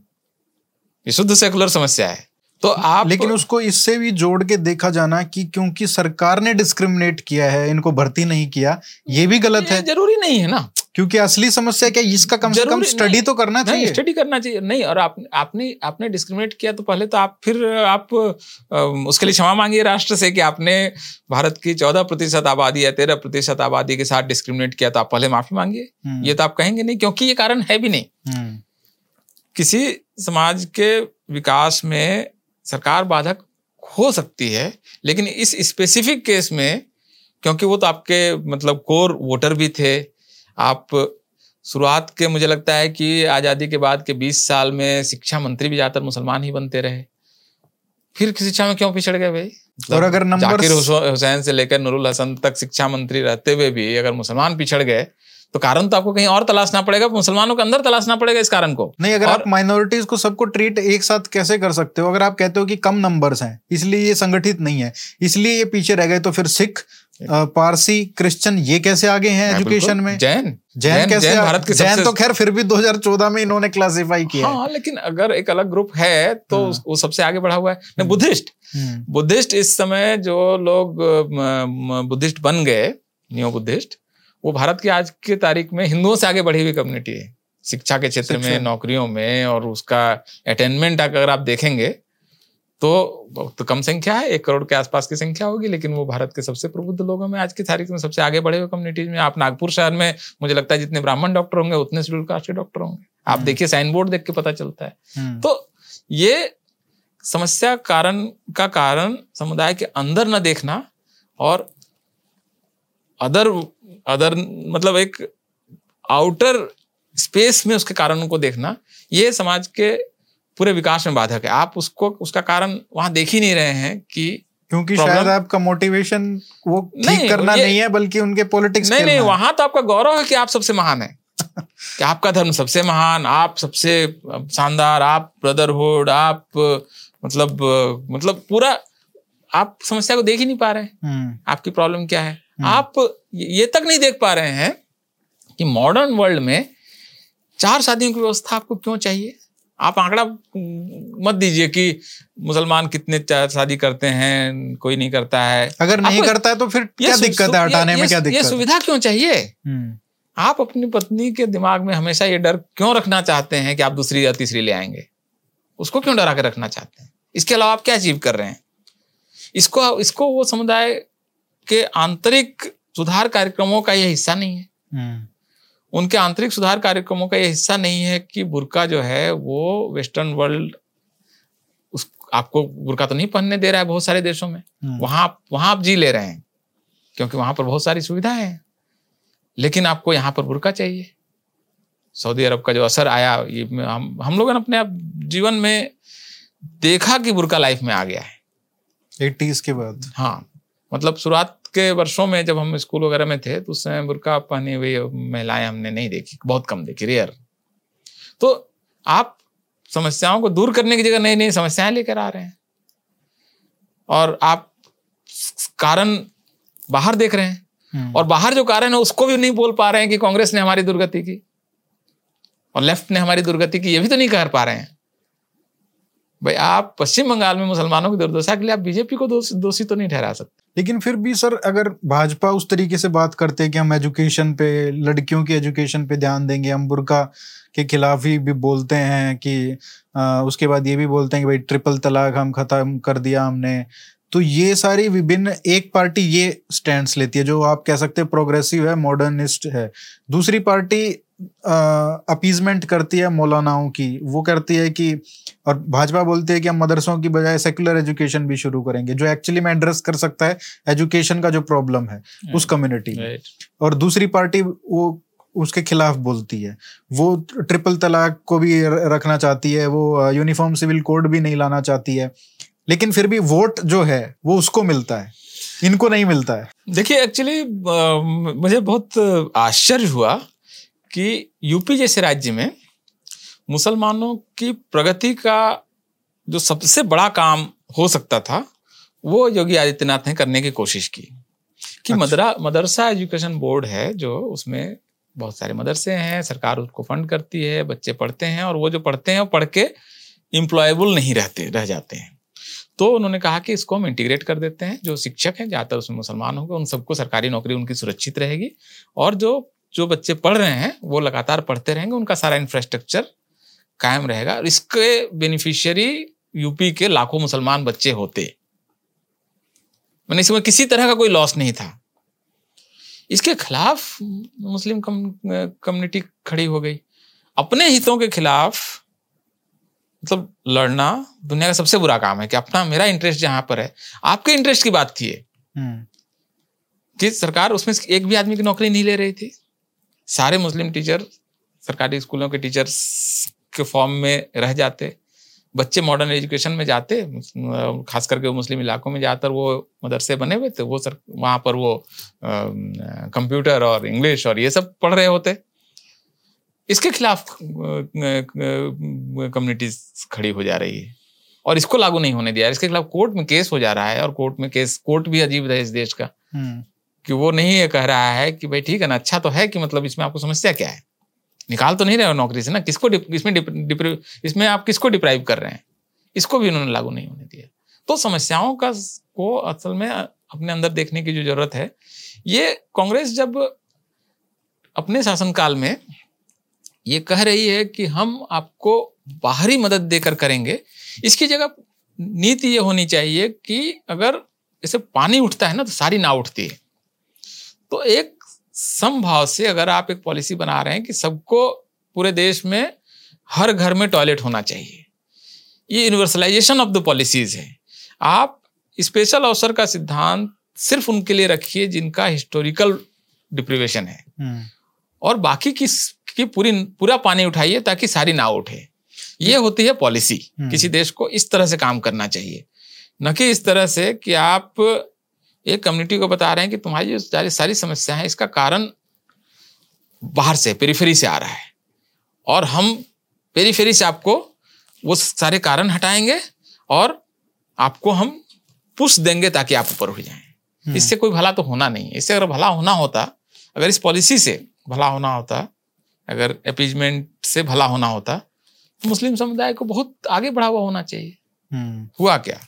ये शुद्ध सेकुलर समस्या है। तो आप लेकिन उसको इससे भी जोड़ के देखा जाना कि क्योंकि सरकार ने डिस्क्रिमिनेट किया है, इनको भर्ती नहीं किया, ये भी गलत है। जरूरी नहीं है ना, क्योंकि असली समस्या क्या, इसका कम से कम स्टडी तो करना चाहिए। स्टडी करना चाहिए नहीं, और आपने डिस्क्रिमिनेट किया तो पहले तो आप उसके लिए क्षमा मांगिए राष्ट्र से कि आपने भारत की 14% आबादी या 13% आबादी के साथ डिस्क्रिमिनेट किया, तो आप पहले माफी मांगिए। ये तो आप कहेंगे नहीं, क्योंकि ये कारण है भी नहीं। किसी समाज के विकास में सरकार बाधक हो सकती है, लेकिन इस स्पेसिफिक केस में, क्योंकि वो तो आपके मतलब कोर वोटर भी थे, आप शुरुआत के, मुझे लगता है कि आज़ादी के बाद के 20 साल में शिक्षा मंत्री भी ज्यादातर मुसलमान ही बनते रहे। फिर शिक्षा में क्यों पिछड़ गए भाई? और अगर जाकिर हुसैन से लेकर नूरुल हसन तक शिक्षा मंत्री रहते हुए भी अगर मुसलमान पिछड़ गए तो कारण तो आपको कहीं और तलाशना पड़ेगा, मुसलमानों के अंदर तलाशना पड़ेगा इस कारण को। नहीं, अगर आप माइनॉरिटीज को सबको ट्रीट एक साथ कैसे कर सकते हो? अगर आप कहते हो कि कम नंबर्स हैं इसलिए ये संगठित नहीं है, इसलिए ये पीछे रह गए, तो फिर सिख, पारसी, क्रिश्चियन ये कैसे आगे हैं एजुकेशन में? जैन कैसे? भारत के जैन तो खैर फिर भी 2014 में इन्होंने क्लासिफाई किया। हाँ, लेकिन अगर एक अलग ग्रुप है तो वो सबसे आगे बढ़ा हुआ है। बुद्धिस्ट इस समय जो लोग बुद्धिस्ट बन गए, नियो बुद्धिस्ट, वो भारत की आज की तारीख में हिंदुओं से आगे बढ़ी हुई कम्युनिटी है, शिक्षा के क्षेत्र में, नौकरियों में, और उसका अटेनमेंट अगर आप देखेंगे तो कम संख्या है, 1 करोड़ के आसपास की संख्या होगी, लेकिन वो भारत के सबसे प्रबुद्ध लोगों में आज की तारीख में सबसे आगे बढ़े हुए कम्युनिटीज में। आप नागपुर शहर में मुझे लगता है जितने ब्राह्मण डॉक्टर होंगे उतने शेड्यूल कास्ट के डॉक्टर होंगे। आप देखिए, साइन बोर्ड देख के पता चलता है। तो ये समस्या कारण समुदाय के अंदर न देखना और अदर मतलब एक आउटर स्पेस में उसके कारणों को देखना, ये समाज के पूरे विकास में बाधक है। आप उसका कारण वहां देख ही नहीं रहे हैं कि क्योंकि शायद आपका मोटिवेशन वो ठीक करना नहीं है, बल्कि उनके पॉलिटिक्स। नहीं, वहां तो आपका गौरव है कि आप सबसे महान है, कि आपका धर्म सबसे महान, आप सबसे शानदार, आप ब्रदरहुड, आप मतलब पूरा, आप समस्या को देख ही नहीं पा रहे हैं। आपकी प्रॉब्लम क्या है? आप ये तक नहीं देख पा रहे हैं कि मॉडर्न वर्ल्ड में 4 शादियों की व्यवस्था आपको क्यों चाहिए। आप आंकड़ा मत दीजिए कि मुसलमान कितने शादी करते हैं, कोई नहीं करता है। अगर नहीं करता है तो फिर क्या दिक्कत है? हटाने में क्या दिक्कत है? ये सुविधा क्यों चाहिए? आप अपनी पत्नी के दिमाग में हमेशा ये डर क्यों रखना चाहते हैं कि आप दूसरी या तीसरी ले आएंगे? उसको क्यों डरा के रखना चाहते हैं? इसके अलावा आप क्या अचीव कर रहे हैं? इसको वो समुदाय के आंतरिक सुधार कार्यक्रमों का यह हिस्सा नहीं है। उनके आंतरिक सुधार कार्यक्रमों का यह हिस्सा नहीं है कि बुर्का जो है वो वेस्टर्न वर्ल्ड आपको बुर्का तो नहीं पहनने दे रहा है बहुत सारे देशों में। वहां आप जी ले रहे हैं क्योंकि वहां पर बहुत सारी सुविधाएं हैं, लेकिन आपको यहाँ पर बुर्का चाहिए। सऊदी अरब का जो असर आया, ये हम लोगों ने अपने जीवन में देखा कि बुर्का लाइफ में आ गया है 80s के बाद। हाँ, मतलब शुरुआत के वर्षों में जब हम स्कूल वगैरह में थे तो उस समय बुर्का पहनी हुई महिलाएं हमने नहीं देखी, बहुत कम देखी, रेयर। तो आप समस्याओं को दूर करने की जगह नई नई समस्याएं लेकर आ रहे हैं और आप कारण बाहर देख रहे हैं, और बाहर जो कारण है उसको भी नहीं बोल पा रहे हैं कि कांग्रेस ने हमारी दुर्गति की और लेफ्ट ने हमारी दुर्गति की, ये भी तो नहीं कर पा रहे हैं। भाई, आप पश्चिम बंगाल में मुसलमानों की दुर्दशा के लिए आप बीजेपी को दोषी तो नहीं ठहरा सकते। लेकिन फिर भी सर, अगर भाजपा उस तरीके से बात करते हैं कि हम एजुकेशन पे, लड़कियों की एजुकेशन पे ध्यान देंगे, हम बुर्का के खिलाफ ही भी बोलते हैं कि उसके बाद ये भी बोलते हैं कि भाई ट्रिपल तलाक हम खत्म कर दिया हमने, तो ये सारी विभिन्न, एक पार्टी ये स्टैंड्स लेती है जो आप कह सकते हैं प्रोग्रेसिव है, मॉडर्निस्ट है, दूसरी पार्टी अपीजमेंट करती है मौलानाओं की, वो करती है कि, और भाजपा बोलती है कि हम मदरसों की बजाय सेकुलर एजुकेशन भी शुरू करेंगे जो एक्चुअली में एड्रेस कर सकता है एजुकेशन का जो प्रॉब्लम है उस कम्युनिटी में, और दूसरी पार्टी वो उसके खिलाफ बोलती है, वो ट्रिपल तलाक को भी रखना चाहती है, वो यूनिफॉर्म सिविल कोड भी नहीं लाना चाहती है, लेकिन फिर भी वोट जो है वो उसको मिलता है, इनको नहीं मिलता है। देखिए एक्चुअली मुझे बहुत आश्चर्य हुआ कि यूपी जैसे राज्य में मुसलमानों की प्रगति का जो सबसे बड़ा काम हो सकता था वो योगी आदित्यनाथ ने करने की कोशिश की कि मदरसा एजुकेशन बोर्ड है जो, उसमें बहुत सारे मदरसे हैं, सरकार उसको फंड करती है, बच्चे पढ़ते हैं और वो जो पढ़ते हैं वो पढ़ के एम्प्लॉयबल नहीं रह जाते हैं। तो उन्होंने कहा कि इसको हम इंटीग्रेट कर देते हैं, जो शिक्षक हैं ज़्यादातर उसमें मुसलमान होंगे, उन सबको सरकारी नौकरी उनकी सुरक्षित रहेगी, और जो बच्चे पढ़ रहे हैं वो लगातार पढ़ते रहेंगे, उनका सारा इंफ्रास्ट्रक्चर कायम रहेगा, और इसके बेनिफिशियरी यूपी के लाखों मुसलमान बच्चे होते, मैंने इसमें किसी तरह का कोई लॉस नहीं था। इसके खिलाफ मुस्लिम कम्युनिटी खड़ी हो गई। अपने हितों के खिलाफ मतलब लड़ना दुनिया का सबसे बुरा काम है कि अपना, मेरा इंटरेस्ट जहां पर है, आपके इंटरेस्ट की बात थी कि सरकार उसमें एक भी आदमी की नौकरी नहीं ले रही थी, सारे मुस्लिम टीचर सरकारी स्कूलों के टीचर्स के फॉर्म में रह जाते, बच्चे मॉडर्न एजुकेशन में जाते, खास करके मुस्लिम इलाकों में ज़्यादातर वो मदरसे बने हुए थे, वो वहाँ पर वो कंप्यूटर और इंग्लिश और ये सब पढ़ रहे होते। इसके खिलाफ कम्युनिटीज खड़ी हो जा रही है और इसको लागू नहीं होने दिया, इसके खिलाफ कोर्ट में केस हो जा रहा है, और कोर्ट भी अजीब है इस देश का कि वो नहीं ये कह रहा है कि भाई ठीक है ना, अच्छा तो है कि मतलब इसमें आपको समस्या क्या है, निकाल तो नहीं रहे हो नौकरी से ना, किसको इसमें आप किसको डिप्राइव कर रहे हैं, इसको भी उन्होंने लागू नहीं होने दिया। तो समस्याओं को असल में अपने अंदर देखने की जो जरूरत है, ये कांग्रेस जब अपने शासनकाल में ये कह रही है कि हम आपको बाहरी मदद देकर करेंगे, इसकी जगह नीति ये होनी चाहिए कि अगर जैसे पानी उठता है ना तो सारी नाव उठती है, तो एक समभाव से अगर आप एक पॉलिसी बना रहे हैं कि सबको पूरे देश में हर घर में टॉयलेट होना चाहिए, ये यूनिवर्सलाइजेशन ऑफ द पॉलिसीज है। आप स्पेशल अवसर का सिद्धांत सिर्फ उनके लिए रखिए जिनका हिस्टोरिकल डिप्रिवेशन है, और बाकी की पूरा पानी उठाइए ताकि सारी नाव उठे। ये होती है पॉलिसी। किसी देश को इस तरह से काम करना चाहिए, न कि इस तरह से कि आप एक कम्युनिटी को बता रहे हैं कि तुम्हारी जो सारी समस्या है इसका कारण बाहर से, पेरिफेरी से आ रहा है, और हम पेरिफेरी से आपको वो सारे कारण हटाएंगे और आपको हम पुश देंगे ताकि आप ऊपर उठ जाएं। इससे कोई भला तो होना नहीं। इससे अगर भला होना होता, अगर इस पॉलिसी से भला होना होता, अगर अपीजमेंट से भला होना होता, तो मुस्लिम समुदाय को बहुत आगे बढ़ा हुआ होना चाहिए। हुआ क्या,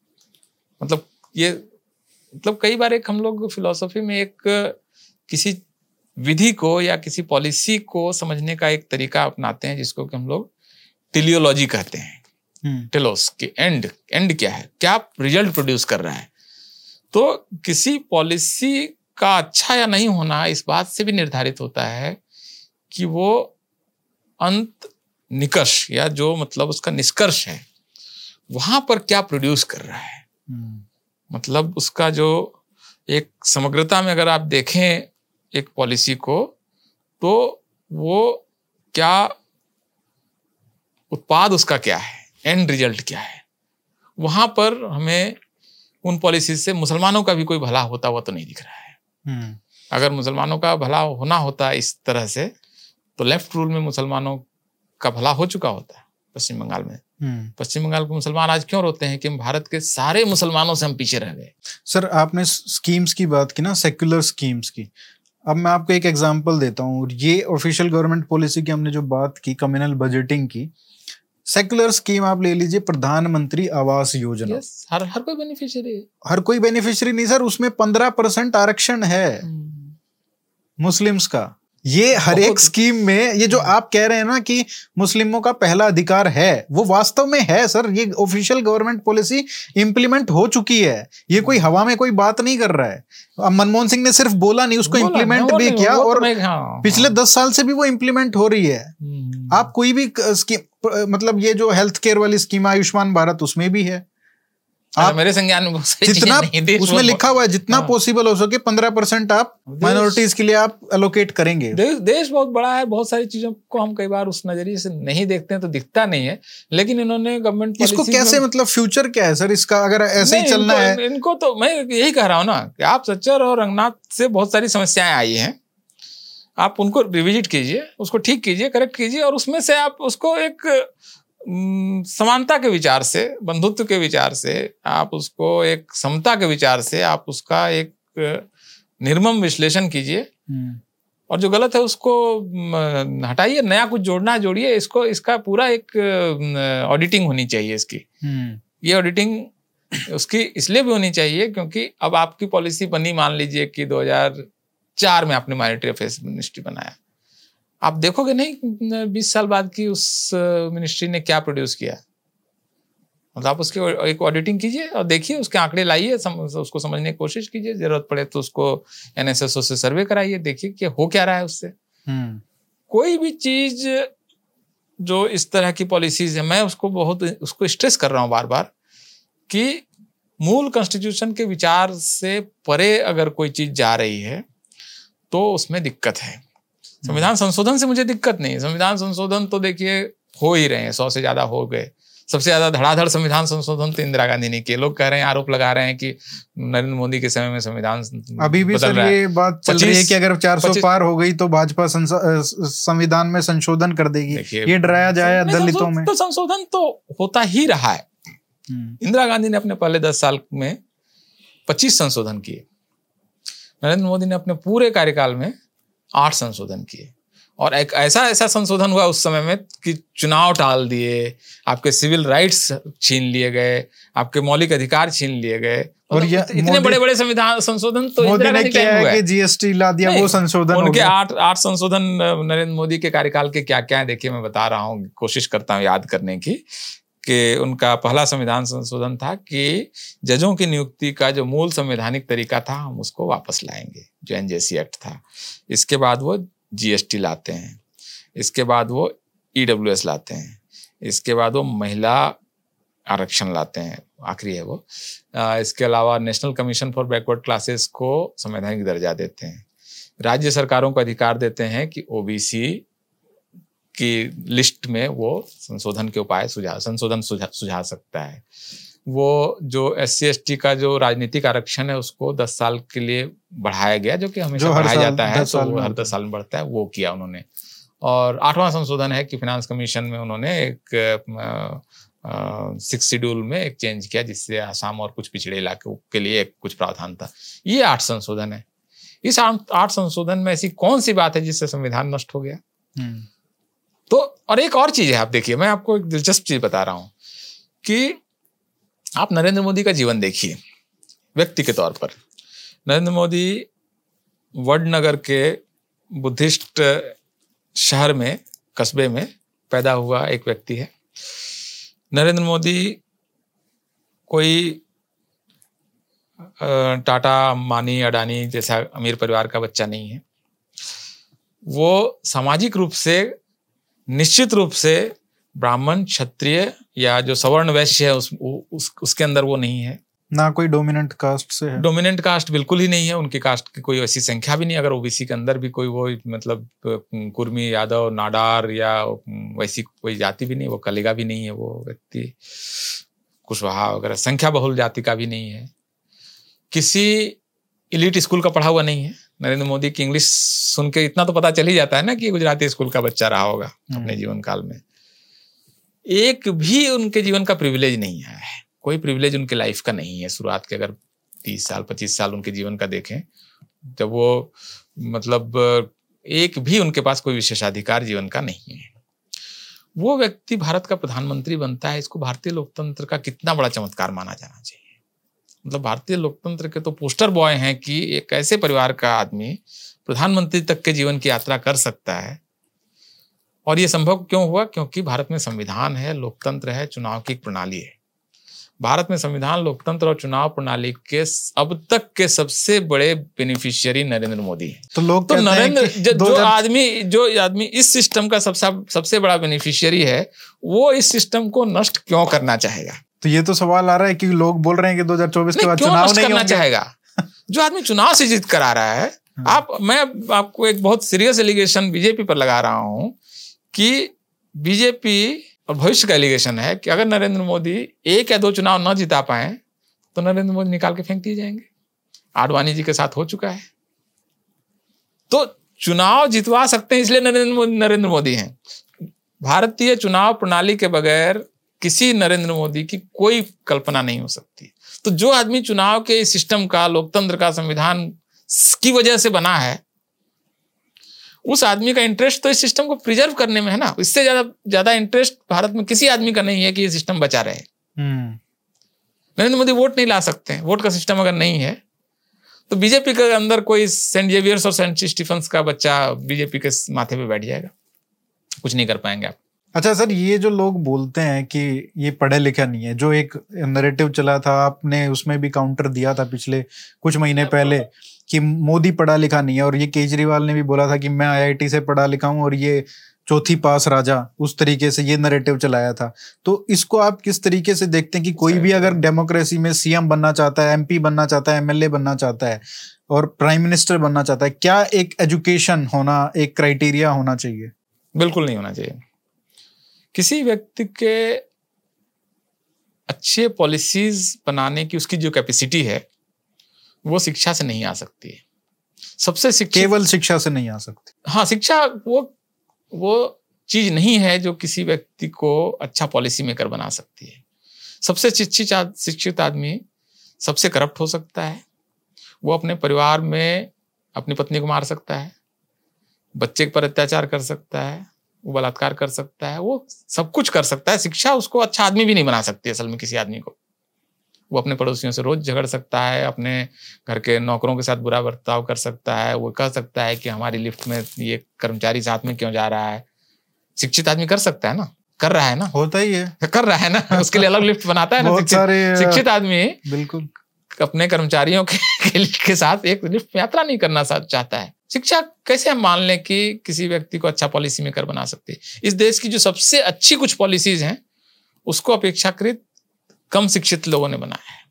मतलब कई बार एक हम लोग फिलॉसफी में एक किसी विधि को या किसी पॉलिसी को समझने का एक तरीका अपनाते हैं जिसको कि हम लोग टेलियोलॉजी कहते हैं। टेलोस के एंड क्या है, क्या रिजल्ट प्रोड्यूस कर रहा है। तो किसी पॉलिसी का अच्छा या नहीं होना इस बात से भी निर्धारित होता है कि वो अंत निष्कर्ष या जो मतलब उसका निष्कर्ष है वहां पर क्या प्रोड्यूस कर रहा है। मतलब उसका जो एक समग्रता में अगर आप देखें एक पॉलिसी को, तो वो क्या उत्पाद उसका क्या है, एंड रिजल्ट क्या है, वहां पर हमें उन पॉलिसी से मुसलमानों का भी कोई भला होता हुआ तो नहीं दिख रहा है। अगर मुसलमानों का भला होना होता इस तरह से तो लेफ्ट रूल में मुसलमानों का भला हो चुका होता पश्चिम बंगाल में। पश्चिम बंगाल के मुसलमान आज क्यों रोते हैं कि हम भारत के सारे मुसलमानों से हम पीछे रह गए। सर आपने स्कीम्स की बात की ना, सेक्युलर स्कीम्स की, अब मैं आपको एक एग्जांपल देता हूँ। ये ऑफिशियल गवर्नमेंट पॉलिसी की हमने जो बात की, कम्युनल बजटिंग की, सेकुलर स्कीम आप ले लीजिए, प्रधानमंत्री आवास योजना, हर कोई बेनिफिशियरी है। हर कोई बेनिफिशियरी नहीं सर, उसमें 15% आरक्षण है मुस्लिम्स का। ये हर एक स्कीम में, ये जो आप कह रहे हैं ना कि मुस्लिमों का पहला अधिकार है, वो वास्तव में है सर। ये ऑफिशियल गवर्नमेंट पॉलिसी इंप्लीमेंट हो चुकी है, ये कोई हवा में कोई बात नहीं कर रहा है। अब मनमोहन सिंह ने सिर्फ बोला नहीं, उसको इंप्लीमेंट भी किया, और पिछले 10 साल से भी वो इंप्लीमेंट हो रही है। आप कोई भी स्कीम, मतलब ये जो हेल्थ केयर वाली स्कीम आयुष्मान भारत, उसमें भी है। आप मेरे संज्ञान में जितना उसमें लिखा हुआ है, जितना पॉसिबल हो सके 15% आप माइनॉरिटीज के लिए आप एलोकेट करेंगे। देश बहुत बड़ा है, बहुत सारी चीजों को हम कई बार उस नजरिए से नहीं देखते हैं तो दिखता नहीं है, लेकिन इन्होंने गवर्नमेंट इसको कैसे, मतलब फ्यूचर क्या है सर इसका, अगर ऐसे ही चलना है? इनको तो मैं यही कह रहा हूँ ना कि आप सच्चर और रंगनाथ से बहुत सारी समस्याएं आई हैं, आप उनको रिविजिट कीजिए, उसको ठीक कीजिए, करेक्ट कीजिए, और उसमें से आप उसको एक समानता के विचार से, बंधुत्व के विचार से, आप उसको एक समता के विचार से आप उसका एक निर्मम विश्लेषण कीजिए, और जो गलत है उसको हटाइए, नया कुछ जोड़ना है जोड़िए। इसको, इसका पूरा एक ऑडिटिंग होनी चाहिए इसकी। ये ऑडिटिंग उसकी इसलिए भी होनी चाहिए क्योंकि अब आपकी पॉलिसी बनी, मान लीजिए कि 2004 में आपने माइनॉरिटी अफेयर्स मिनिस्ट्री बनाया, आप देखोगे नहीं 20 साल बाद की उस मिनिस्ट्री ने क्या प्रोड्यूस किया। मतलब आप उसकी एक ऑडिटिंग कीजिए और देखिए, उसके आंकड़े लाइए, उसको समझने की कोशिश कीजिए, जरूरत पड़े तो उसको NSSO से सर्वे कराइए, देखिए कि हो क्या रहा है उससे। कोई भी चीज जो इस तरह की पॉलिसीज है, मैं उसको स्ट्रेस कर रहा हूं बार बार कि मूल कॉन्स्टिट्यूशन के विचार से परे अगर कोई चीज जा रही है तो उसमें दिक्कत है। संविधान संशोधन से मुझे दिक्कत नहीं है, संविधान संशोधन तो देखिए हो ही रहे हैं, 100 से ज्यादा हो गए। सबसे ज्यादा धड़ाधड़ संविधान संशोधन तो इंदिरा गांधी ने किए। लोग कह रहे हैं, आरोप लगा रहे हैं कि नरेंद्र मोदी के समय में संविधान अभी भी सर ये बात चल रही है कि अगर 400 पार हो गई तो भाजपा संविधान में संशोधन कर देगी, ये डराया जाए दलितों में। तो संशोधन तो होता ही रहा है। इंदिरा गांधी ने अपने पहले 10 साल में 25 संशोधन किए, नरेंद्र मोदी ने अपने पूरे कार्यकाल में 8 संशोधन किए, और एक ऐसा संशोधन हुआ उस समय में कि चुनाव टाल दिए, आपके सिविल राइट्स छीन लिए गए, आपके मौलिक अधिकार छीन लिए गए, और इतने बड़े संविधान संशोधन तो मोदी ने किया है कि GST ला दिया, वो संशोधन उनके 8 संशोधन नरेंद्र मोदी के कार्यकाल के क्या क्या है, देखिए मैं बता रहा हूँ, कोशिश करता हूँ याद करने की। कि उनका पहला संविधान संशोधन था कि जजों की नियुक्ति का जो मूल संवैधानिक तरीका था हम उसको वापस लाएंगे, जो NJC एक्ट था। इसके बाद वो GST लाते हैं, इसके बाद वो EWS लाते हैं, इसके बाद वो महिला आरक्षण लाते हैं, आखिरी है वो। इसके अलावा national commission for backward classes को संवैधानिक दर्जा देते हैं। राज्य सरकारों को अधिकार देते हैं कि OBC की लिस्ट में वो संशोधन के उपाय सुझा सकता है। वो जो SC ST का जो राजनीतिक आरक्षण है उसको 10 साल के लिए बढ़ाया गया, जो कि हमेशा बढ़ाया जाता है, तो वो हर 10 साल में बढ़ता है, वो किया उन्होंने। और 8वां संशोधन है कि फाइनेंस कमीशन में उन्होंने एक 6 शेड्यूल में एक चेंज किया, जिससे आसाम और कुछ पिछड़े इलाकों के लिए कुछ प्रावधान था। ये 8 संशोधन है। इस 8 संशोधन में ऐसी कौन सी बात है जिससे संविधान नष्ट हो गया? तो और एक और चीज है, आप देखिए, मैं आपको एक दिलचस्प चीज बता रहा हूं कि आप नरेंद्र मोदी का जीवन देखिए व्यक्ति के तौर पर। नरेंद्र मोदी वडनगर के बुद्धिस्ट शहर में, कस्बे में पैदा हुआ एक व्यक्ति है। नरेंद्र मोदी कोई टाटा, अंबानी, अडानी जैसा अमीर परिवार का बच्चा नहीं है। वो सामाजिक रूप से निश्चित रूप से ब्राह्मण, क्षत्रिय या जो सवर्ण वैश्य है उसके अंदर वो नहीं है। ना कोई डोमिनेंट कास्ट से है। डोमिनेंट कास्ट बिल्कुल ही नहीं है। उनकी कास्ट की कोई ऐसी संख्या भी नहीं। अगर OBC के अंदर भी कोई वो मतलब कुर्मी, यादव, नाडार या वैसी कोई जाति भी नहीं, वो कलेगा भी नहीं है वो व्यक्ति, कुशवाहा वगैरह संख्या बहुल जाति का भी नहीं है। किसी एलीट स्कूल का पढ़ा हुआ नहीं है। नरेंद्र मोदी की इंग्लिश सुन के इतना तो पता चल ही जाता है ना कि गुजराती स्कूल का बच्चा रहा होगा अपने जीवन काल में। एक भी उनके जीवन का प्रिविलेज नहीं आया है, कोई प्रिविलेज उनके लाइफ का नहीं है। शुरुआत के अगर 30 साल 25 साल उनके जीवन का देखें, जब वो मतलब एक भी उनके पास कोई विशेषाधिकार जीवन का नहीं है। वो व्यक्ति भारत का प्रधानमंत्री बनता है, इसको भारतीय लोकतंत्र का कितना बड़ा चमत्कार माना जाना चाहिए। मतलब भारतीय लोकतंत्र के तो पोस्टर बॉय हैं कि एक ऐसे परिवार का आदमी प्रधानमंत्री तक के जीवन की यात्रा कर सकता है। और ये संभव क्यों हुआ? क्योंकि भारत में संविधान है, लोकतंत्र है, चुनाव की एक प्रणाली है। भारत में संविधान, लोकतंत्र और चुनाव प्रणाली के अब तक के सबसे बड़े बेनिफिशियरी नरेंद्र मोदी हैं। तो लोग तो नरेंद्र जो आदमी इस सिस्टम का सबसे बड़ा बेनिफिशियरी है, वो इस सिस्टम को नष्ट क्यों करना चाहेगा? तो ये तो सवाल आ रहा है कि लोग बोल रहे हैं कि 2024 के बाद क्यों चुनाव नष्ट नहीं करना होंगे। चाहेगा? जो आदमी चुनाव से जीत कर आ रहा है, मैं आपको एक बहुत सीरियस एलिगेशन बीजेपी पर लगा रहा हूं कि बीजेपी, और भविष्य का एलिगेशन है कि अगर नरेंद्र मोदी 1 या 2 चुनाव न जिता पाए तो नरेंद्र मोदी निकाल के फेंक दिए जाएंगे। आडवाणी जी के साथ हो चुका है। तो चुनाव जितवा सकते हैं इसलिए नरेंद्र मोदी हैं। भारतीय चुनाव प्रणाली के बगैर किसी नरेंद्र मोदी की कोई कल्पना नहीं हो सकती। तो जो आदमी चुनाव के सिस्टम का, लोकतंत्र का, संविधान की वजह से बना है, उस आदमी का इंटरेस्ट तो इस सिस्टम को प्रिजर्व करने में है ना। इससे ज्यादा इंटरेस्ट भारत में किसी आदमी का नहीं है कि ये सिस्टम बचा रहे। नरेंद्र मोदी वोट नहीं ला सकते हैं। वोट का सिस्टम अगर नहीं है तो बीजेपी के अंदर कोई सेंट जेवियर्स और सेंट स्टीफेंस का बच्चा बीजेपी के माथे पे बैठ जाएगा, कुछ नहीं कर पाएंगे आप। अच्छा सर, ये जो लोग बोलते हैं कि ये पढ़ा लिखा नहीं है, जो एक नैरेटिव चला था, आपने उसमें भी काउंटर दिया था पिछले कुछ महीने पहले कि मोदी पढ़ा लिखा नहीं है, और ये केजरीवाल ने भी बोला था कि मैं आईआईटी से पढ़ा लिखा हूं और ये चौथी पास राजा, उस तरीके से ये नैरेटिव चलाया था। तो इसको आप किस तरीके से देखते हैं कि कोई भी अगर डेमोक्रेसी में सीएम बनना चाहता है, एमपी बनना चाहता है, एमएलए बनना चाहता है और प्राइम मिनिस्टर बनना चाहता है, क्या एक एजुकेशन होना, एक क्राइटेरिया होना चाहिए? बिल्कुल नहीं होना चाहिए। किसी व्यक्ति के अच्छे पॉलिसीज बनाने की उसकी जो कैपेसिटी है वो शिक्षा से नहीं आ सकती है। सबसे केवल शिक्षा से नहीं आ सकती। हाँ, शिक्षा वो चीज नहीं है जो किसी व्यक्ति को अच्छा पॉलिसी मेकर बना सकती है। सबसे शिक्षित आदमी सबसे करप्ट हो सकता है। वो अपने परिवार में अपनी पत्नी को मार सकता है, बच्चे पर अत्याचार कर सकता है, वो बलात्कार कर सकता है, वो सब कुछ कर सकता है। शिक्षा उसको अच्छा आदमी भी नहीं बना सकती असल में किसी आदमी को। वो अपने पड़ोसियों से रोज झगड़ सकता है, अपने घर के नौकरों के साथ बुरा बर्ताव कर सकता है, वो कह सकता है कि हमारी लिफ्ट में ये कर्मचारी साथ में क्यों जा रहा है। शिक्षित आदमी कर सकता है ना, कर रहा है ना, होता ही है, कर रहा है ना, उसके लिए अलग लिफ्ट बनाता है ना। शिक्षित आदमी बिल्कुल अपने कर्मचारियों के साथ एक लिफ्ट यात्रा नहीं करना चाहता है। शिक्षा कैसे हम मान लें कि किसी व्यक्ति को अच्छा पॉलिसी मेकर बना सकती है? इस देश की जो सबसे अच्छी कुछ पॉलिसीज हैं उसको अपेक्षाकृत कम शिक्षित लोगों ने बनाया है।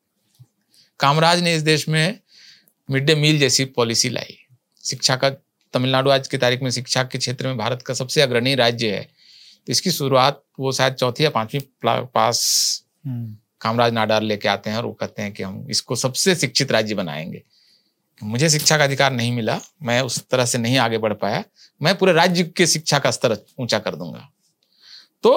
कामराज ने इस देश में मिड डे मील जैसी पॉलिसी लाई। शिक्षा का तमिलनाडु आज की तारीख में शिक्षा के क्षेत्र में भारत का सबसे अग्रणी राज्य है। तो इसकी शुरुआत वो शायद 4वीं या 5वीं पास कामराज नाडार लेके आते हैं और वो कहते हैं कि हम इसको सबसे शिक्षित राज्य बनाएंगे। मुझे शिक्षा का अधिकार नहीं मिला, मैं उस तरह से नहीं आगे बढ़ पाया, मैं पूरे राज्य के शिक्षा का स्तर ऊंचा कर दूंगा। तो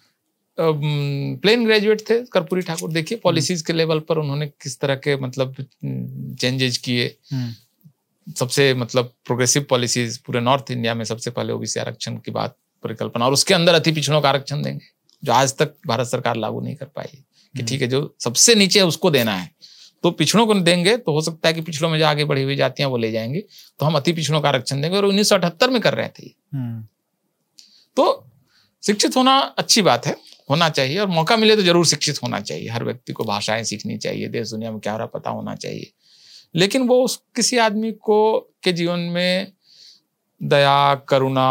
प्लेन ग्रेजुएट थे कर्पूरी ठाकुर, देखिए पॉलिसीज के लेवल पर उन्होंने किस तरह के मतलब चेंजेज किए। सबसे मतलब प्रोग्रेसिव पॉलिसीज पूरे नॉर्थ इंडिया में सबसे पहले ओबीसी आरक्षण की बात परिकल्पना, और उसके अंदर अति पिछड़ों का आरक्षण देंगे जो आज तक भारत सरकार लागू नहीं कर पाई कि ठीक है जो सबसे नीचे है उसको देना है। तो पिछड़ों को देंगे तो हो सकता है कि पिछड़ों में जो आगे बढ़ी हुई जातियां वो ले जाएंगे, तो हम अति पिछड़ों का आरक्षण देंगे। और 1978 में कर रहे थे। तो शिक्षित होना अच्छी बात है, होना चाहिए, और मौका मिले तो जरूर शिक्षित होना चाहिए। हर व्यक्ति को भाषाएं सीखनी चाहिए, देश दुनिया में क्या हो रहा पता होना चाहिए। लेकिन वो किसी आदमी को के जीवन में दया, करुणा,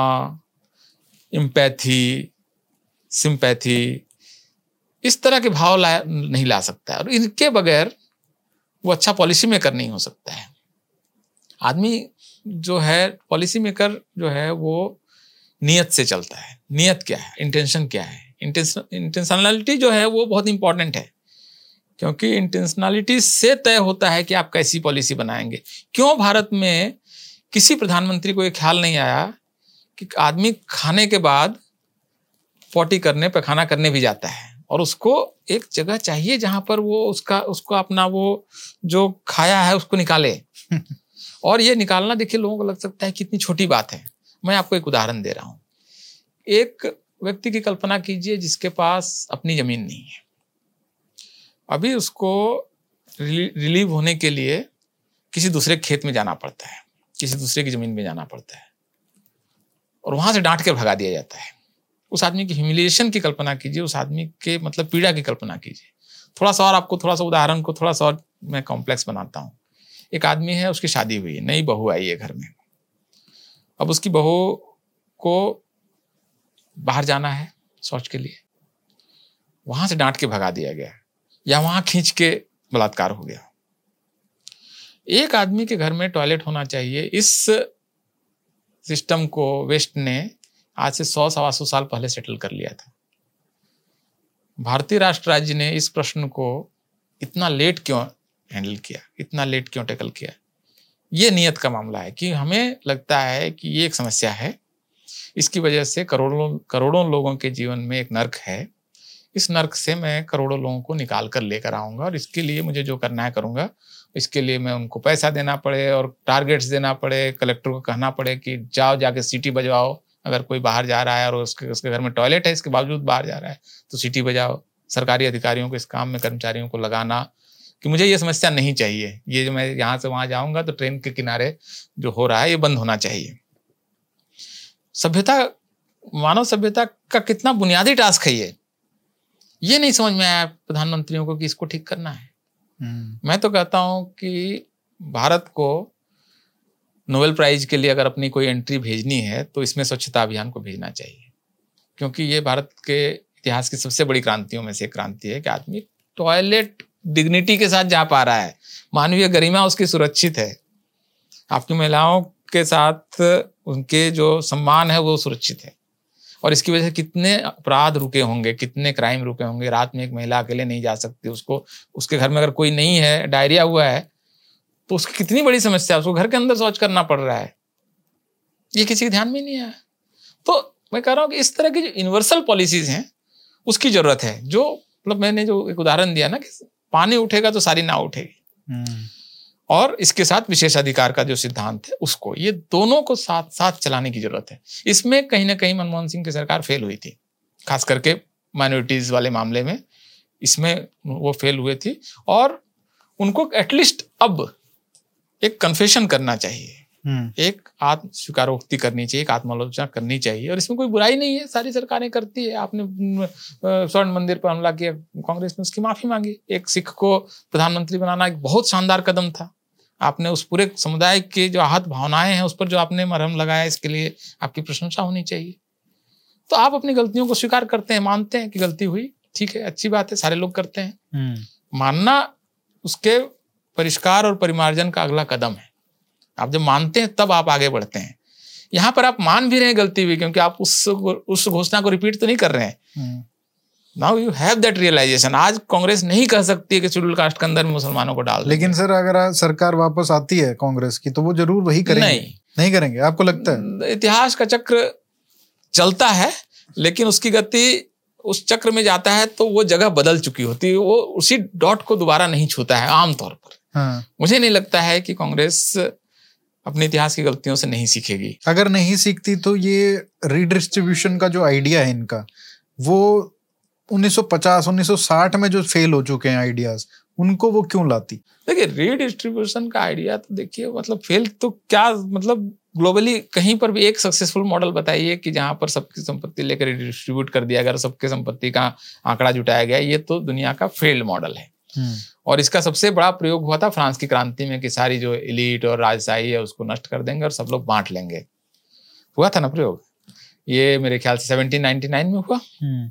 एम्पैथी, सिंपैथी, इस तरह के भाव नहीं ला सकता है, और इनके बगैर वो अच्छा पॉलिसी मेकर नहीं हो सकता है। आदमी जो है पॉलिसी मेकर जो है वो नियत से चलता है। नियत क्या है, इंटेंशन क्या है? इंटेंशनलिटी जो है वो बहुत इंपॉर्टेंट है, क्योंकि इंटेंशनलिटी से तय होता है कि आप कैसी पॉलिसी बनाएंगे। क्यों भारत में किसी प्रधानमंत्री को ये ख्याल नहीं आया कि आदमी खाने के बाद पॉटी करने, पैखाना करने भी जाता है, और उसको एक जगह चाहिए जहां पर वो उसको अपना वो जो खाया है उसको निकाले। और ये निकालना देखिए लोगों को लग सकता है कितनी छोटी बात है। मैं आपको एक उदाहरण दे रहा हूं। एक व्यक्ति की कल्पना कीजिए जिसके पास अपनी जमीन नहीं है, अभी उसको रिलीव होने के लिए किसी दूसरे खेत में जाना पड़ता है, किसी दूसरे की जमीन में जाना पड़ता है और वहां से डांट के भगा दिया जाता है। उस आदमी की ह्यूमिलिएशन की कल्पना कीजिए, उस आदमी के मतलब पीड़ा की कल्पना कीजिए। थोड़ा सा और आपको थोड़ा सा उदाहरण को थोड़ा सा और मैं कॉम्प्लेक्स बनाता हूँ। एक आदमी है, उसकी शादी हुई, नई बहू आई है घर में। अब उसकी बहू को बाहर जाना है शौच के लिए, वहां से डांट के भगा दिया गया या वहां खींच के बलात्कार हो गया। एक आदमी के घर में टॉयलेट होना चाहिए, इस सिस्टम को वेस्ट ने आज से 100-125 साल पहले सेटल कर लिया था। भारतीय राष्ट्र राज्य ने इस प्रश्न को इतना लेट क्यों हैंडल किया, इतना लेट क्यों टैकल किया? ये नियत का मामला है कि हमें लगता है कि ये एक समस्या है, इसकी वजह से करोड़ों लोगों के जीवन में एक नर्क है। इस नर्क से मैं करोड़ों लोगों को निकाल कर लेकर आऊंगा और इसके लिए मुझे जो करना है करूंगा। इसके लिए मैं उनको पैसा देना पड़े और टारगेट्स देना पड़े, कलेक्टर को कहना पड़े कि जाओ जाके सीटी बजवाओ, अगर कोई बाहर जा रहा है और उसके घर में टॉयलेट है, इसके बावजूद बाहर जा रहा है तो सीटी बजाओ। सरकारी अधिकारियों को इस काम में, कर्मचारियों को लगाना कि मुझे ये समस्या नहीं चाहिए, ये जो मैं यहाँ से वहां जाऊंगा तो ट्रेन के किनारे जो हो रहा है ये बंद होना चाहिए। सभ्यता, मानव सभ्यता का कितना बुनियादी टास्क है ये नहीं समझ में आया प्रधानमंत्रियों को कि इसको ठीक करना है। मैं तो कहता हूं कि भारत को नोबेल प्राइज के लिए अगर अपनी कोई एंट्री भेजनी है तो इसमें स्वच्छता अभियान को भेजना चाहिए, क्योंकि ये भारत के इतिहास की सबसे बड़ी क्रांतियों में से एक क्रांति है कि आदमी टॉयलेट डिग्निटी के साथ जा पा रहा है, मानवीय गरिमा उसकी सुरक्षित है, आपकी महिलाओं के साथ उनके जो सम्मान है वो सुरक्षित है। और इसकी वजह से कितने अपराध रुके होंगे, कितने क्राइम रुके होंगे। रात में एक महिला अकेले नहीं जा सकती, उसको उसके घर में अगर कोई नहीं है, डायरिया हुआ है तो उसकी कितनी बड़ी समस्या, उसको घर के अंदर शौच करना पड़ रहा है, ये किसी के ध्यान में नहीं आया। तो मैं कह रहा हूँ कि इस तरह की जो यूनिवर्सल पॉलिसीज हैं उसकी जरूरत है। जो मतलब मैंने जो एक उदाहरण दिया ना कि पानी उठेगा तो सारी नाव उठेगी, और इसके साथ विशेषाधिकार का जो सिद्धांत है उसको, ये दोनों को साथ साथ चलाने की जरूरत है। इसमें कहीं ना कहीं मनमोहन सिंह की सरकार फेल हुई थी, खास करके माइनॉरिटीज वाले मामले में इसमें वो फेल हुए थी। और उनको एटलीस्ट अब एक कन्फेशन करना चाहिए, एक आत्म स्वीकारोक्ति करनी चाहिए, एक आत्मालोचना करनी चाहिए। और इसमें कोई बुराई नहीं है, सारी सरकारें करती है। आपने स्वर्ण मंदिर पर हमला किया, कांग्रेस ने उसकी माफी मांगी। एक सिख को प्रधानमंत्री बनाना एक बहुत शानदार कदम था, आपने उस पूरे समुदाय के जो आहत भावनाएं हैं उस पर जो आपने मरहम लगाया, इसके लिए आपकी प्रशंसा होनी चाहिए। तो आप अपनी गलतियों को स्वीकार करते हैं, मानते हैं कि गलती हुई, ठीक है, अच्छी बात है, सारे लोग करते हैं। मानना उसके परिष्कार और परिमार्जन का अगला कदम है। आप जब मानते हैं तब आप आगे बढ़ते हैं। यहाँ पर आप मान भी रहे हैं गलती हुई, क्योंकि आप उस घोषणा को रिपीट तो नहीं कर रहे हैं। Now you have that realisation. आज कांग्रेस नहीं कह सकती कि शेड्यूल कास्ट के अंदर में मुसलमानों को डाल, लेकिन सर अगर सरकार वापस आती है कांग्रेस की तो वो जरूर वही करेंगे। नहीं करेंगे, आपको लगता है? इतिहास का चक्र चलता है, लेकिन उसकी गति उस चक्र में जाता है तो वो जगह बदल चुकी होती है, वो उसी डॉट को दोबारा नहीं छूता है आमतौर पर। मुझे नहीं लगता है कि कांग्रेस अपने इतिहास की गलतियों से नहीं सीखेगी। अगर नहीं सीखती तो ये रीडिस्ट्रीब्यूशन का जो आइडिया है इनका, वो 1950-1960 में जो फेल हो चुके हैं आइडियाज, उनको वो क्यों लाती? देखिए, रीडिस्ट्रीब्यूशन का आइडिया तो देखिए, मतलब फेल तो क्या, मतलब ग्लोबली कहीं पर भी एक सक्सेसफुल मॉडल बताइए कि जहां पर सबकी संपत्ति लेकर डिस्ट्रीब्यूट कर दिया गया, सबके संपत्ति का आंकड़ा जुटाया गया। ये तो दुनिया का फेल्ड मॉडल है। और इसका सबसे बड़ा प्रयोग हुआ था फ्रांस की क्रांति में कि सारी जो एलीट और राजशाही है उसको नष्ट कर देंगे और सब लोग बांट लेंगे। हुआ था ना प्रयोग, ये मेरे ख्याल से 1799 में हुआ।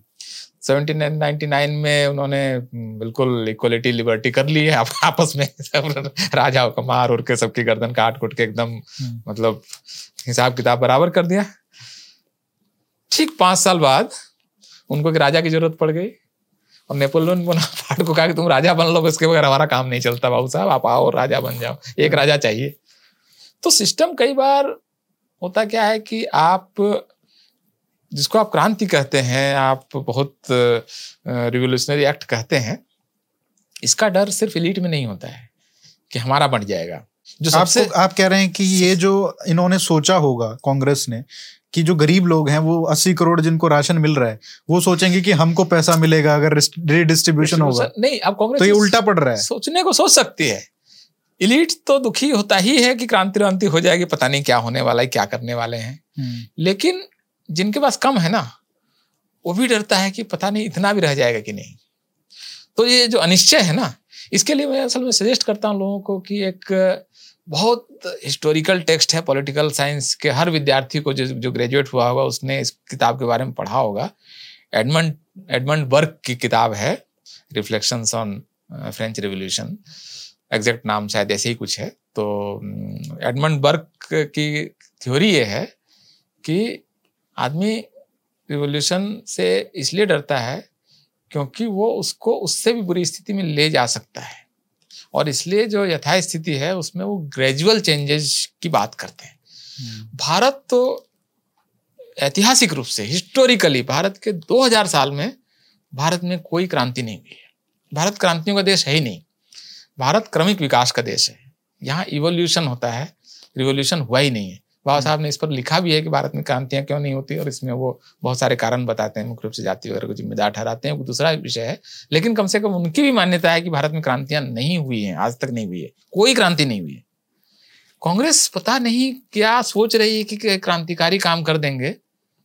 1799 में उन्होंने बिल्कुल इक्वलिटी लिबर्टी कर ली है आपस में, सब राजाओं का मार उड़ के सबकी गर्दन काट कुट के एकदम मतलब हिसाब किताब बराबर कर दिया। ठीक 5 साल बाद उनको एक राजा की जरूरत पड़ गई और नेपोलियन बोनापार्ट को कहा कि तुम राजा बन लो, इसके बगैर हमारा काम नहीं चलता बाबू साहब, आप आओ और राजा बन जाओ, एक राजा चाहिए। तो सिस्टम कई बार होता क्या है कि आप जिसको आप क्रांति कहते हैं, आप बहुत रिवोल्यूशनरी एक्ट कहते हैं, इसका डर सिर्फ एलीट में नहीं होता है कि हमारा बंट जाएगा, जो सबसे आप कह रहे हैं कि ये जो इन्होंने सोचा होगा कांग्रेस ने कि जो गरीब लोग हैं वो 80 करोड़ जिनको राशन मिल रहा है वो सोचेंगे कि हमको पैसा मिलेगा अगर रिडिस्ट्रीब्यूशन होगा, नहीं, अब कांग्रेस तो ये उल्टा पड़ रहा है। सोचने को सोच सकती है, इलीट तो दुखी होता ही है कि क्रांति हो जाएगी, पता नहीं क्या होने वाला है, क्या करने वाले हैं। लेकिन जिनके पास कम है ना, वो भी डरता है कि पता नहीं इतना भी रह जाएगा कि नहीं। तो ये जो अनिश्चय है ना, इसके लिए मैं असल में सजेस्ट करता हूँ लोगों को कि एक बहुत हिस्टोरिकल टेक्स्ट है पॉलिटिकल साइंस के, हर विद्यार्थी को जो ग्रेजुएट हुआ होगा उसने इस किताब के बारे में पढ़ा होगा। एडमंड बर्क की किताब है, reflections on French revolution, exact नाम शायद ऐसे ही कुछ है। तो एडमंड बर्क की थ्योरी ये है कि आदमी रिवॉल्यूशन से इसलिए डरता है क्योंकि वो उसको उससे भी बुरी स्थिति में ले जा सकता है, और इसलिए जो यथास्थिति है उसमें वो ग्रेजुअल चेंजेस की बात करते हैं। भारत तो ऐतिहासिक रूप से, हिस्टोरिकली, भारत के 2000 साल में भारत में कोई क्रांति नहीं हुई है। भारत क्रांतियों का देश है ही नहीं, भारत क्रमिक विकास का देश है। यहाँ इवोल्यूशन होता है, रिवोल्यूशन हुआ ही नहीं है। बाबा साहब ने इस पर लिखा भी है कि भारत में क्रांतियां क्यों नहीं होती, और इसमें वो बहुत सारे कारण बताते हैं, मुख्य रूप से जाति वगैरह को जिम्मेदार ठहराते हैं, वो दूसरा विषय है। लेकिन कम से कम उनकी भी मान्यता है कि भारत में क्रांतियां नहीं हुई हैं, आज तक नहीं हुई है, कोई क्रांति नहीं हुई है। कांग्रेस पता नहीं क्या सोच रही है कि क्रांतिकारी काम कर देंगे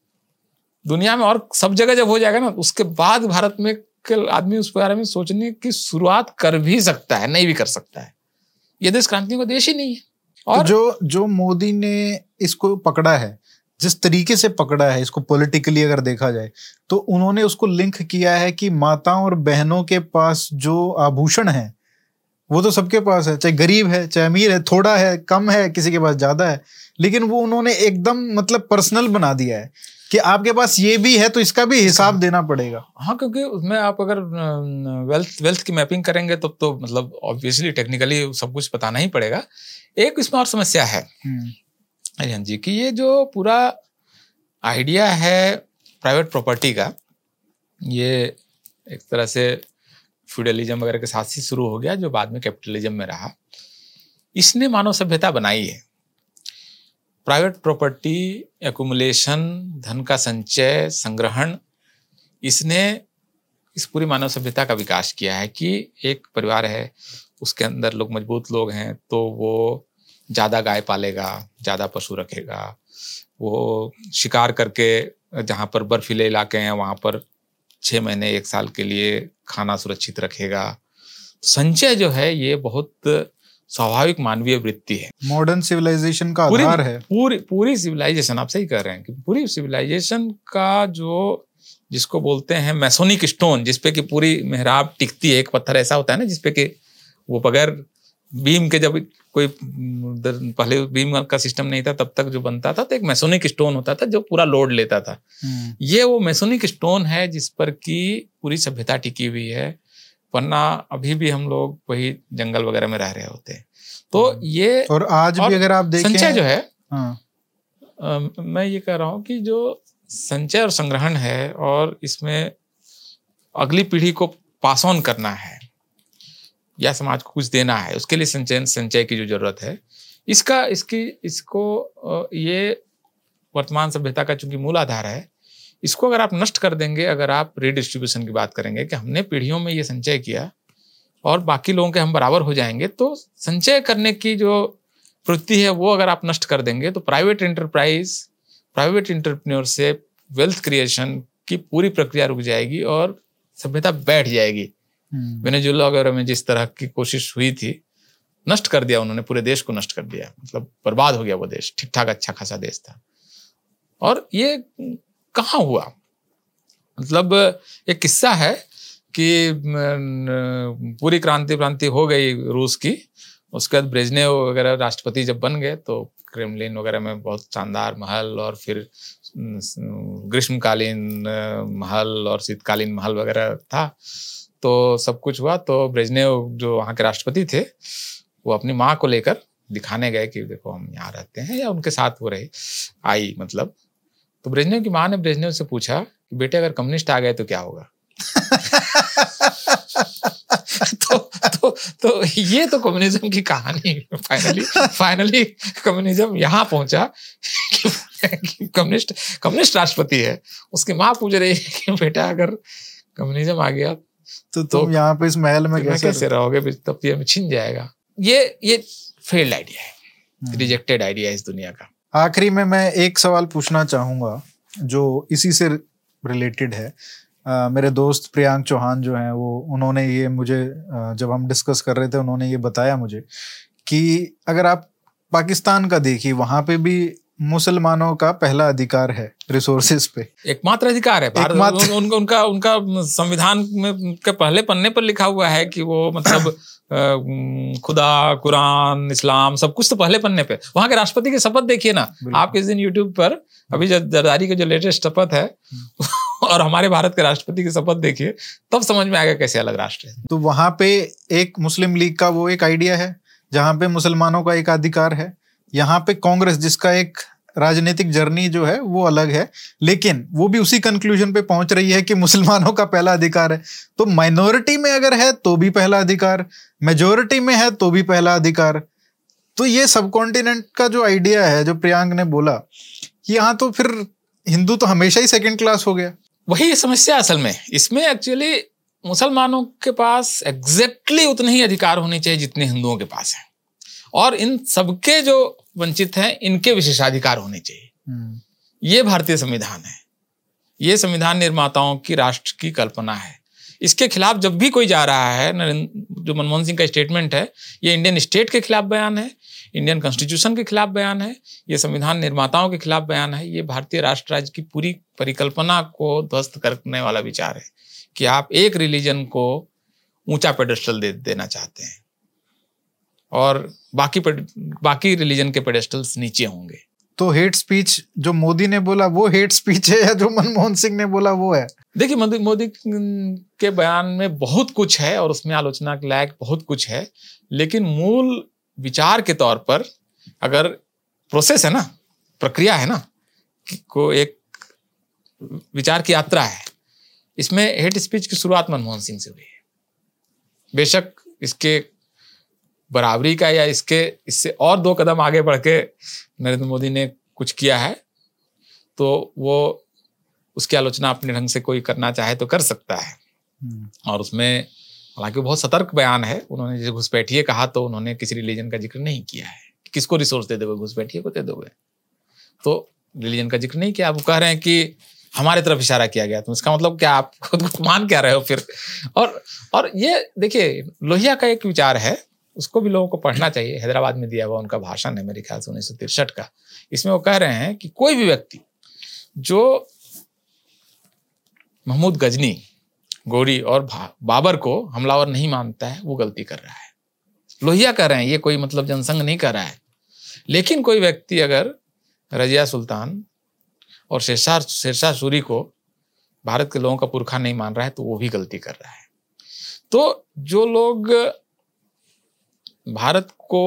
दुनिया में, और सब जगह जब हो जाएगा ना उसके बाद भारत में आदमी उस बारे में सोचने की शुरुआत कर भी सकता है, नहीं भी कर सकता है। ये देश क्रांतियों का देश ही नहीं है। और तो जो मोदी ने इसको पकड़ा है, जिस तरीके से पकड़ा है इसको पॉलिटिकली अगर देखा जाए, तो उन्होंने उसको लिंक किया है कि माताओं और बहनों के पास जो आभूषण है वो तो सबके पास है, चाहे गरीब है चाहे अमीर है, थोड़ा है कम है, किसी के पास ज्यादा है, लेकिन वो उन्होंने एकदम मतलब पर्सनल बना दिया है कि आपके पास ये भी है तो इसका भी हिसाब देना पड़ेगा। हाँ, क्योंकि उसमें आप अगर वेल्थ की मैपिंग करेंगे तो मतलब ऑब्वियसली टेक्निकली सब कुछ बताना ही पड़ेगा। एक इसमें और समस्या है अरिहंत जी कि ये जो पूरा आइडिया है प्राइवेट प्रॉपर्टी का, ये एक तरह से फ्यूडलिज्म वगैरह के साथ ही शुरू हो गया, जो बाद में कैपिटलिज्म में रहा। इसने मानव सभ्यता बनाई है। प्राइवेट प्रॉपर्टी, एक्युमुलेशन, धन का संचय, संग्रहण, इसने इस पूरी मानव सभ्यता का विकास किया है कि एक परिवार है, उसके अंदर लोग मजबूत लोग हैं तो वो ज़्यादा गाय पालेगा, ज़्यादा पशु रखेगा, वो शिकार करके जहाँ पर बर्फीले इलाके हैं वहाँ पर 6 महीने 1 साल के लिए खाना सुरक्षित रखेगा। संचय जो है ये बहुत स्वाभाविक मानवीय वृत्ति है, मॉडर्न सिविलाइजेशन का आधार है। पूरी सिविलाइजेशन, आप सही कह रहे हैं कि पूरी सिविलाइजेशन का जो जिसको बोलते हैं मैसोनिक स्टोन, जिसपे कि पूरी मेहराब टिकती है, एक पत्थर ऐसा होता है ना जिसपे कि वो बगैर बीम के, जब कोई पहले बीम का सिस्टम नहीं था तब तक जो बनता था तो एक मैसोनिक स्टोन होता था जो पूरा लोड लेता था। ये वो मैसोनिक स्टोन है जिस पर की पूरी सभ्यता टिकी हुई है, वरना अभी भी हम लोग वही जंगल वगैरह में रह रहे होते हैं। तो ये और आज भी अगर आप देखें संचय जो है, मैं ये कह रहा हूँ कि जो संचय और संग्रहण है और इसमें अगली पीढ़ी को पास ऑन करना है या समाज को कुछ देना है, उसके लिए संचय की जो जरूरत है, इसको ये वर्तमान सभ्यता का चूंकि मूल आधार है, इसको अगर आप नष्ट कर देंगे, अगर आप रिडिस्ट्रीब्यूशन की बात करेंगे कि हमने पीढ़ियों में ये संचय किया और बाकी लोगों के हम बराबर हो जाएंगे, तो संचय करने की जो प्रवृत्ति है वो अगर आप नष्ट कर देंगे तो private enterprise, private entrepreneurship, wealth creation की पूरी प्रक्रिया रुक जाएगी और सभ्यता बैठ जाएगी। वेनेजुएला वगैरह में जिस तरह की कोशिश हुई थी, नष्ट कर दिया उन्होंने, पूरे देश को नष्ट कर दिया, मतलब बर्बाद हो गया वो देश, ठीक ठाक अच्छा खासा देश था। और ये कहाँ हुआ, मतलब एक किस्सा है कि पूरी क्रांति हो गई रूस की, उसके बाद ब्रेजनेव वगैरह राष्ट्रपति जब बन गए तो क्रेमलिन वगैरह में बहुत शानदार महल और फिर ग्रीष्मकालीन महल और शीतकालीन महल वगैरह था, तो सब कुछ हुआ। तो ब्रेजनेव जो वहाँ के राष्ट्रपति थे वो अपनी माँ को लेकर दिखाने गए कि देखो हम यहाँ रहते हैं, या उनके साथ वो रही आई मतलब। तो ब्रेजनेव की माँ ने ब्रेजनेव से पूछा कि बेटे अगर कम्युनिस्ट आ गए तो क्या होगा। तो ये तो कम्युनिज्म की कहानी फाइनली कम्युनिज्म यहाँ पहुंचा कि कम्युनिस्ट राष्ट्रपति है, उसकी माँ पूछ रही है कि बेटा अगर कम्युनिज्म आ गया तो तुम यहाँ पे इस महल में कैसे रहोगे, तब ये छिन जाएगा। ये फेल्ड आइडिया है, रिजेक्टेड आइडिया इस दुनिया का। आखिरी में मैं एक सवाल पूछना चाहूंगा जो इसी से रिलेटेड है। मेरे दोस्त प्रियांक चौहान जो हैं वो, उन्होंने ये मुझे जब हम डिस्कस कर रहे थे उन्होंने ये बताया मुझे कि अगर आप पाकिस्तान का देखिए, वहां पे भी मुसलमानों का पहला अधिकार है रिसोर्सेज पे, एकमात्र अधिकार है। उनका संविधान में के पहले पन्ने पर लिखा हुआ है कि वो मतलब खुदा, कुरान, इस्लाम सब कुछ तो पहले पन्ने पे। वहां के राष्ट्रपति की शपथ देखिए ना आप किस दिन यूट्यूब पर, अभी जरदारी का जो लेटेस्ट शपथ है और हमारे भारत के राष्ट्रपति की शपथ देखिए, तब समझ में आएगा कैसे अलग राष्ट्र है। तो वहां पे एक मुस्लिम लीग का वो एक आइडिया है जहां पे मुसलमानों का एक अधिकार है, यहाँ पे कांग्रेस जिसका एक राजनीतिक जर्नी जो है वो अलग है, लेकिन वो भी उसी कंक्लूजन पे पहुंच रही है कि मुसलमानों का पहला अधिकार है। तो माइनॉरिटी में अगर है तो भी पहला अधिकार, मेजॉरिटी में है तो भी पहला अधिकार। तो ये सब कॉन्टिनेंट का जो आइडिया है जो प्रियांक ने बोला कि यहाँ तो फिर हिंदू तो हमेशा ही सेकंड क्लास हो गया। वही समस्या असल में इसमें एक्चुअली मुसलमानों के पास एग्जैक्टली उतने ही अधिकार होने चाहिए जितने हिंदुओं के पास हैं, और इन सबके जो वंचित हैं इनके विशेषाधिकार होने चाहिए। ये भारतीय संविधान है, ये संविधान निर्माताओं की राष्ट्र की कल्पना है। इसके खिलाफ जब भी कोई जा रहा है, जो मनमोहन सिंह का स्टेटमेंट है, ये इंडियन स्टेट के खिलाफ बयान है, इंडियन कॉन्स्टिट्यूशन के खिलाफ बयान है, ये संविधान निर्माताओं के खिलाफ बयान है। ये भारतीय राष्ट्र राज्य की पूरी परिकल्पना को ध्वस्त करने वाला विचार है कि आप एक रिलीजन को ऊंचा पेडेस्टल देना चाहते हैं और बाकी रिलीजन के पेडेस्टल्स नीचे होंगे। तो हेट स्पीच जो मोदी ने बोला वो हेट स्पीच है या जो मनमोहन सिंह ने बोला वो है? देखिए, मोदी के बयान में बहुत कुछ है और उसमें आलोचना के लायक बहुत कुछ है, लेकिन मूल विचार के तौर पर अगर प्रोसेस है ना, प्रक्रिया है ना, को एक विचार की यात्रा है, इसमें हेट स्पीच की शुरुआत मनमोहन सिंह से हुई है। बेशक इसके बराबरी का या इससे और 2 कदम आगे बढ़ के नरेंद्र मोदी ने कुछ किया है, तो वो उसकी आलोचना अपने ढंग से कोई करना चाहे तो कर सकता है। और उसमें हालांकि बहुत सतर्क बयान है। उन्होंने जैसे घुसपैठिए कहा तो उन्होंने किसी रिलीजन का जिक्र नहीं किया है। किसको रिसोर्स दे दोगे? घुसपैठिए को दे दोगे? तो रिलीजन का जिक्र नहीं किया। वो कह रहे हैं कि हमारे तरफ इशारा किया गया, तो इसका मतलब क्या, आप खुद को मान क्या रहे हो फिर? और ये देखिए, लोहिया का एक विचार है, उसको भी लोगों को पढ़ना चाहिए। हैदराबाद में दिया हुआ उनका भाषण है मेरे ख्याल से 1963 का। इसमें वो कह रहे हैं कि कोई भी व्यक्ति जो महमूद गजनी, गोरी और बाबर को हमलावर नहीं मानता है वो गलती कर रहा है। लोहिया कह रहे हैं, ये कोई मतलब जनसंघ नहीं कर रहा है। लेकिन कोई व्यक्ति अगर रजिया सुल्तान और शेरशाह सूरी को भारत के लोगों का पुरखा नहीं मान रहा है तो वो भी गलती कर रहा है। तो जो लोग भारत को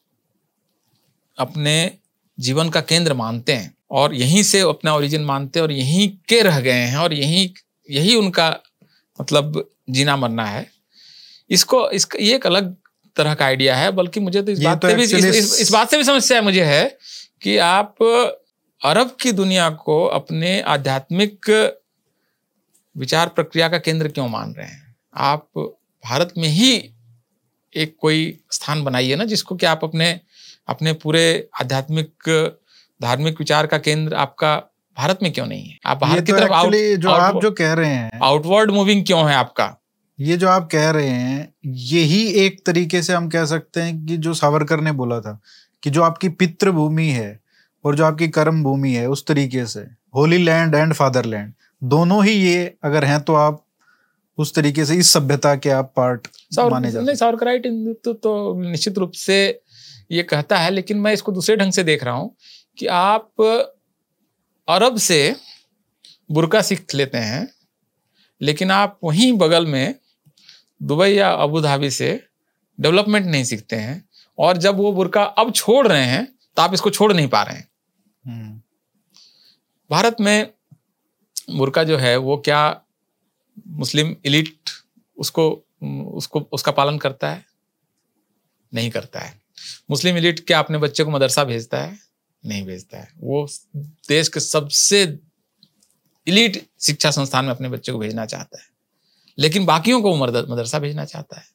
अपने जीवन का केंद्र मानते हैं और यहीं से अपना ओरिजिन मानते हैं और यहीं के रह गए हैं और यही उनका मतलब जीना मरना है, इसका ये एक अलग तरह का आइडिया है। बल्कि मुझे तो इस बात से भी समस्या मुझे है कि आप अरब की दुनिया को अपने आध्यात्मिक विचार प्रक्रिया का केंद्र क्यों मान रहे हैं? आप भारत में ही एक कोई स्थान बनाइए ना, जिसको कि आप अपने पूरे आध्यात्मिक धार्मिक विचार का केंद्र आपका भारत में क्यों नहीं है? आप बाहर की तरफ आप जो कह रहे हैं आउटवर्ड मूविंग क्यों है आपका? ये जो आप कह रहे हैं, यही एक तरीके से हम कह सकते हैं कि जो सावरकर ने बोला था कि जो आपकी पितृभूमि है और जो आपकी कर्म भूमि है, उस तरीके से होली लैंड एंड फादरलैंड दोनों ही ये अगर हैं तो आप उस तरीके से इस सभ्यता के आप पार्ट माने जाते हैं। सावरकराइट हिंदुत्व तो निश्चित रूप से ये कहता है, लेकिन मैं इसको दूसरे ढंग से देख रहा हूं कि आप अरब से बुर्का सीख लेते हैं, लेकिन आप वहीं बगल में दुबई या अबू धाबी से डेवलपमेंट नहीं सीखते हैं, और जब वो बुर्का अब छोड़ रहे हैं तो आप इसको छोड़ नहीं पा रहे हैं। भारत में बुर्का जो है वो क्या मुस्लिम इलीट उसको उसका पालन करता है? नहीं करता है। मुस्लिम इलीट क्या अपने बच्चे को मदरसा भेजता है? नहीं भेजता है। वो देश के सबसे इलीट शिक्षा संस्थान में अपने बच्चे को भेजना चाहता है, लेकिन बाकियों को वो मदरसा भेजना चाहता है।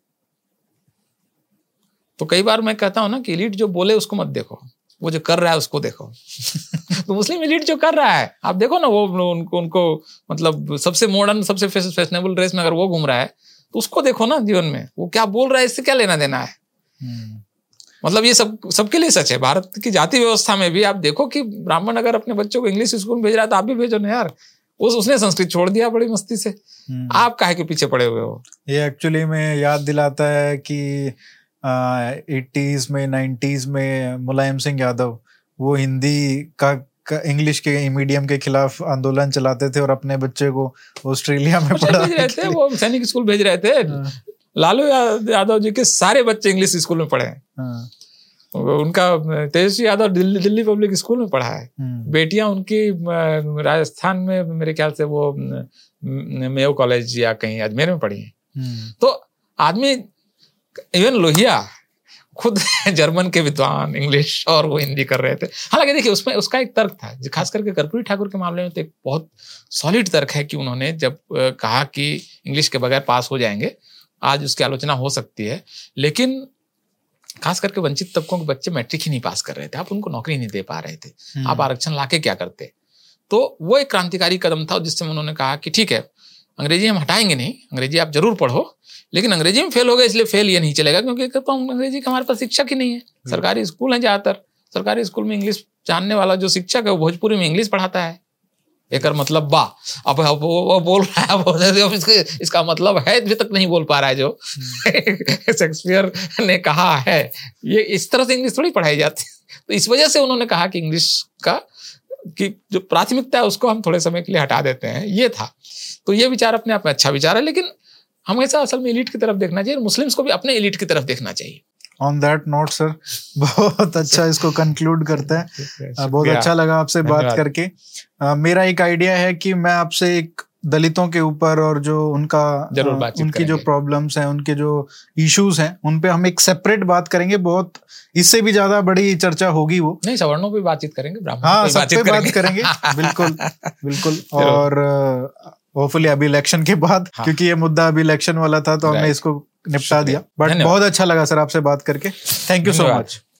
तो कई बार मैं कहता हूं ना कि इलीट जो बोले उसको मत देखो, वो जो कर रहा है उसको देखो। तो मुस्लिम इलीट जो कर रहा है आप देखो ना, वो उनको मतलब सबसे मॉडर्न, सबसे फैशनेबल ड्रेस में अगर वो घूम रहा है तो उसको देखो ना जीवन में, वो क्या बोल रहा है, इससे क्या लेना देना है। मतलब ये सबके लिए सच है। भारत की जाति व्यवस्था में भी आप देखो कि ब्राह्मण अगर अपने बच्चों को इंग्लिश स्कूल में भेज रहा है तो आप भी भेजो ना यार। उसने संस्कृत छोड़ दिया बड़ी मस्ती से, आप काहे के पीछे पड़े हुए हो। ये एक्चुअली में याद दिलाता है कि 80s में 90s में मुलायम सिंह यादव वो हिंदी का इंग्लिश के मीडियम के खिलाफ आंदोलन चलाते थे और अपने बच्चे को ऑस्ट्रेलिया में पढ़ाने भेज रहे थे, वो सैनिक स्कूल भेज रहे थे। लालू यादव जी के सारे बच्चे इंग्लिश स्कूल में पढ़े हैं। उनका तेजस्वी यादव दिल्ली पब्लिक स्कूल में पढ़ा है। बेटियां उनकी राजस्थान में मेरे ख्याल से वो मेयो कॉलेज या कहीं अजमेर में पढ़ी है। तो आदमी, इवन लोहिया खुद जर्मन के विद्वान, इंग्लिश और वो हिंदी कर रहे थे। हालांकि देखिए उसमें उसका एक तर्क था, खास करके कर्पूरी ठाकुर के मामले में तो एक बहुत सॉलिड तर्क है कि उन्होंने जब कहा कि इंग्लिश के बगैर पास हो जाएंगे, आज उसकी आलोचना हो सकती है, लेकिन खास करके वंचित तबकों के बच्चे मैट्रिक ही नहीं पास कर रहे थे, आप उनको नौकरी नहीं दे पा रहे थे, आप आरक्षण लाके क्या करते। तो वो एक क्रांतिकारी कदम था जिससे उन्होंने कहा कि ठीक है, अंग्रेजी हम हटाएंगे नहीं, अंग्रेजी आप जरूर पढ़ो, लेकिन अंग्रेजी में फेल हो गए इसलिए फेल ये नहीं चलेगा, क्योंकि तो अंग्रेजी का हमारे पास शिक्षक ही नहीं है। सरकारी स्कूल है, ज्यादातर सरकारी स्कूल में इंग्लिश जानने वाला जो शिक्षक है वो भोजपुरी में इंग्लिश पढ़ाता है। एक मतलब अब वो बोल रहा है, इसका मतलब है अभी तक नहीं बोल पा रहा है जो शेक्सपियर ने कहा है। ये इस तरह से इंग्लिश थोड़ी पढ़ाई जाती। तो इस वजह से उन्होंने कहा कि इंग्लिश की जो प्राथमिकता है उसको हम थोड़े समय के लिए हटा देते हैं, ये था। तो ये विचार अपने आप में अच्छा विचार है, लेकिन हमेशा असल में एलीट की तरफ देखना चाहिए, मुस्लिम्स को भी अपने एलीट की तरफ देखना चाहिए। ऑन दैट नोट सर, बहुत अच्छा इसको कंक्लूड करते हैं। बहुत अच्छा लगा आपसे बात करके। मेरा एक आइडिया है कि मैं आपसे एक दलितों के ऊपर और जो उनकी जो प्रॉब्लम्स हैं, उनके जो इश्यूज हैं, उन पे हम एक सेपरेट बात करेंगे। बहुत इससे भी ज्यादा बड़ी चर्चा होगी वो। नहीं, सवर्णों पे बातचीत करेंगे, हाँ, सब पे बात करेंगे। बिल्कुल बिल्कुल। और होपफुली अभी इलेक्शन के बाद, क्योंकि ये मुद्दा अभी इलेक्शन वाला था तो हमने इसको निपटा दिया। बट बहुत अच्छा लगा सर आपसे बात करके। Thank you so much.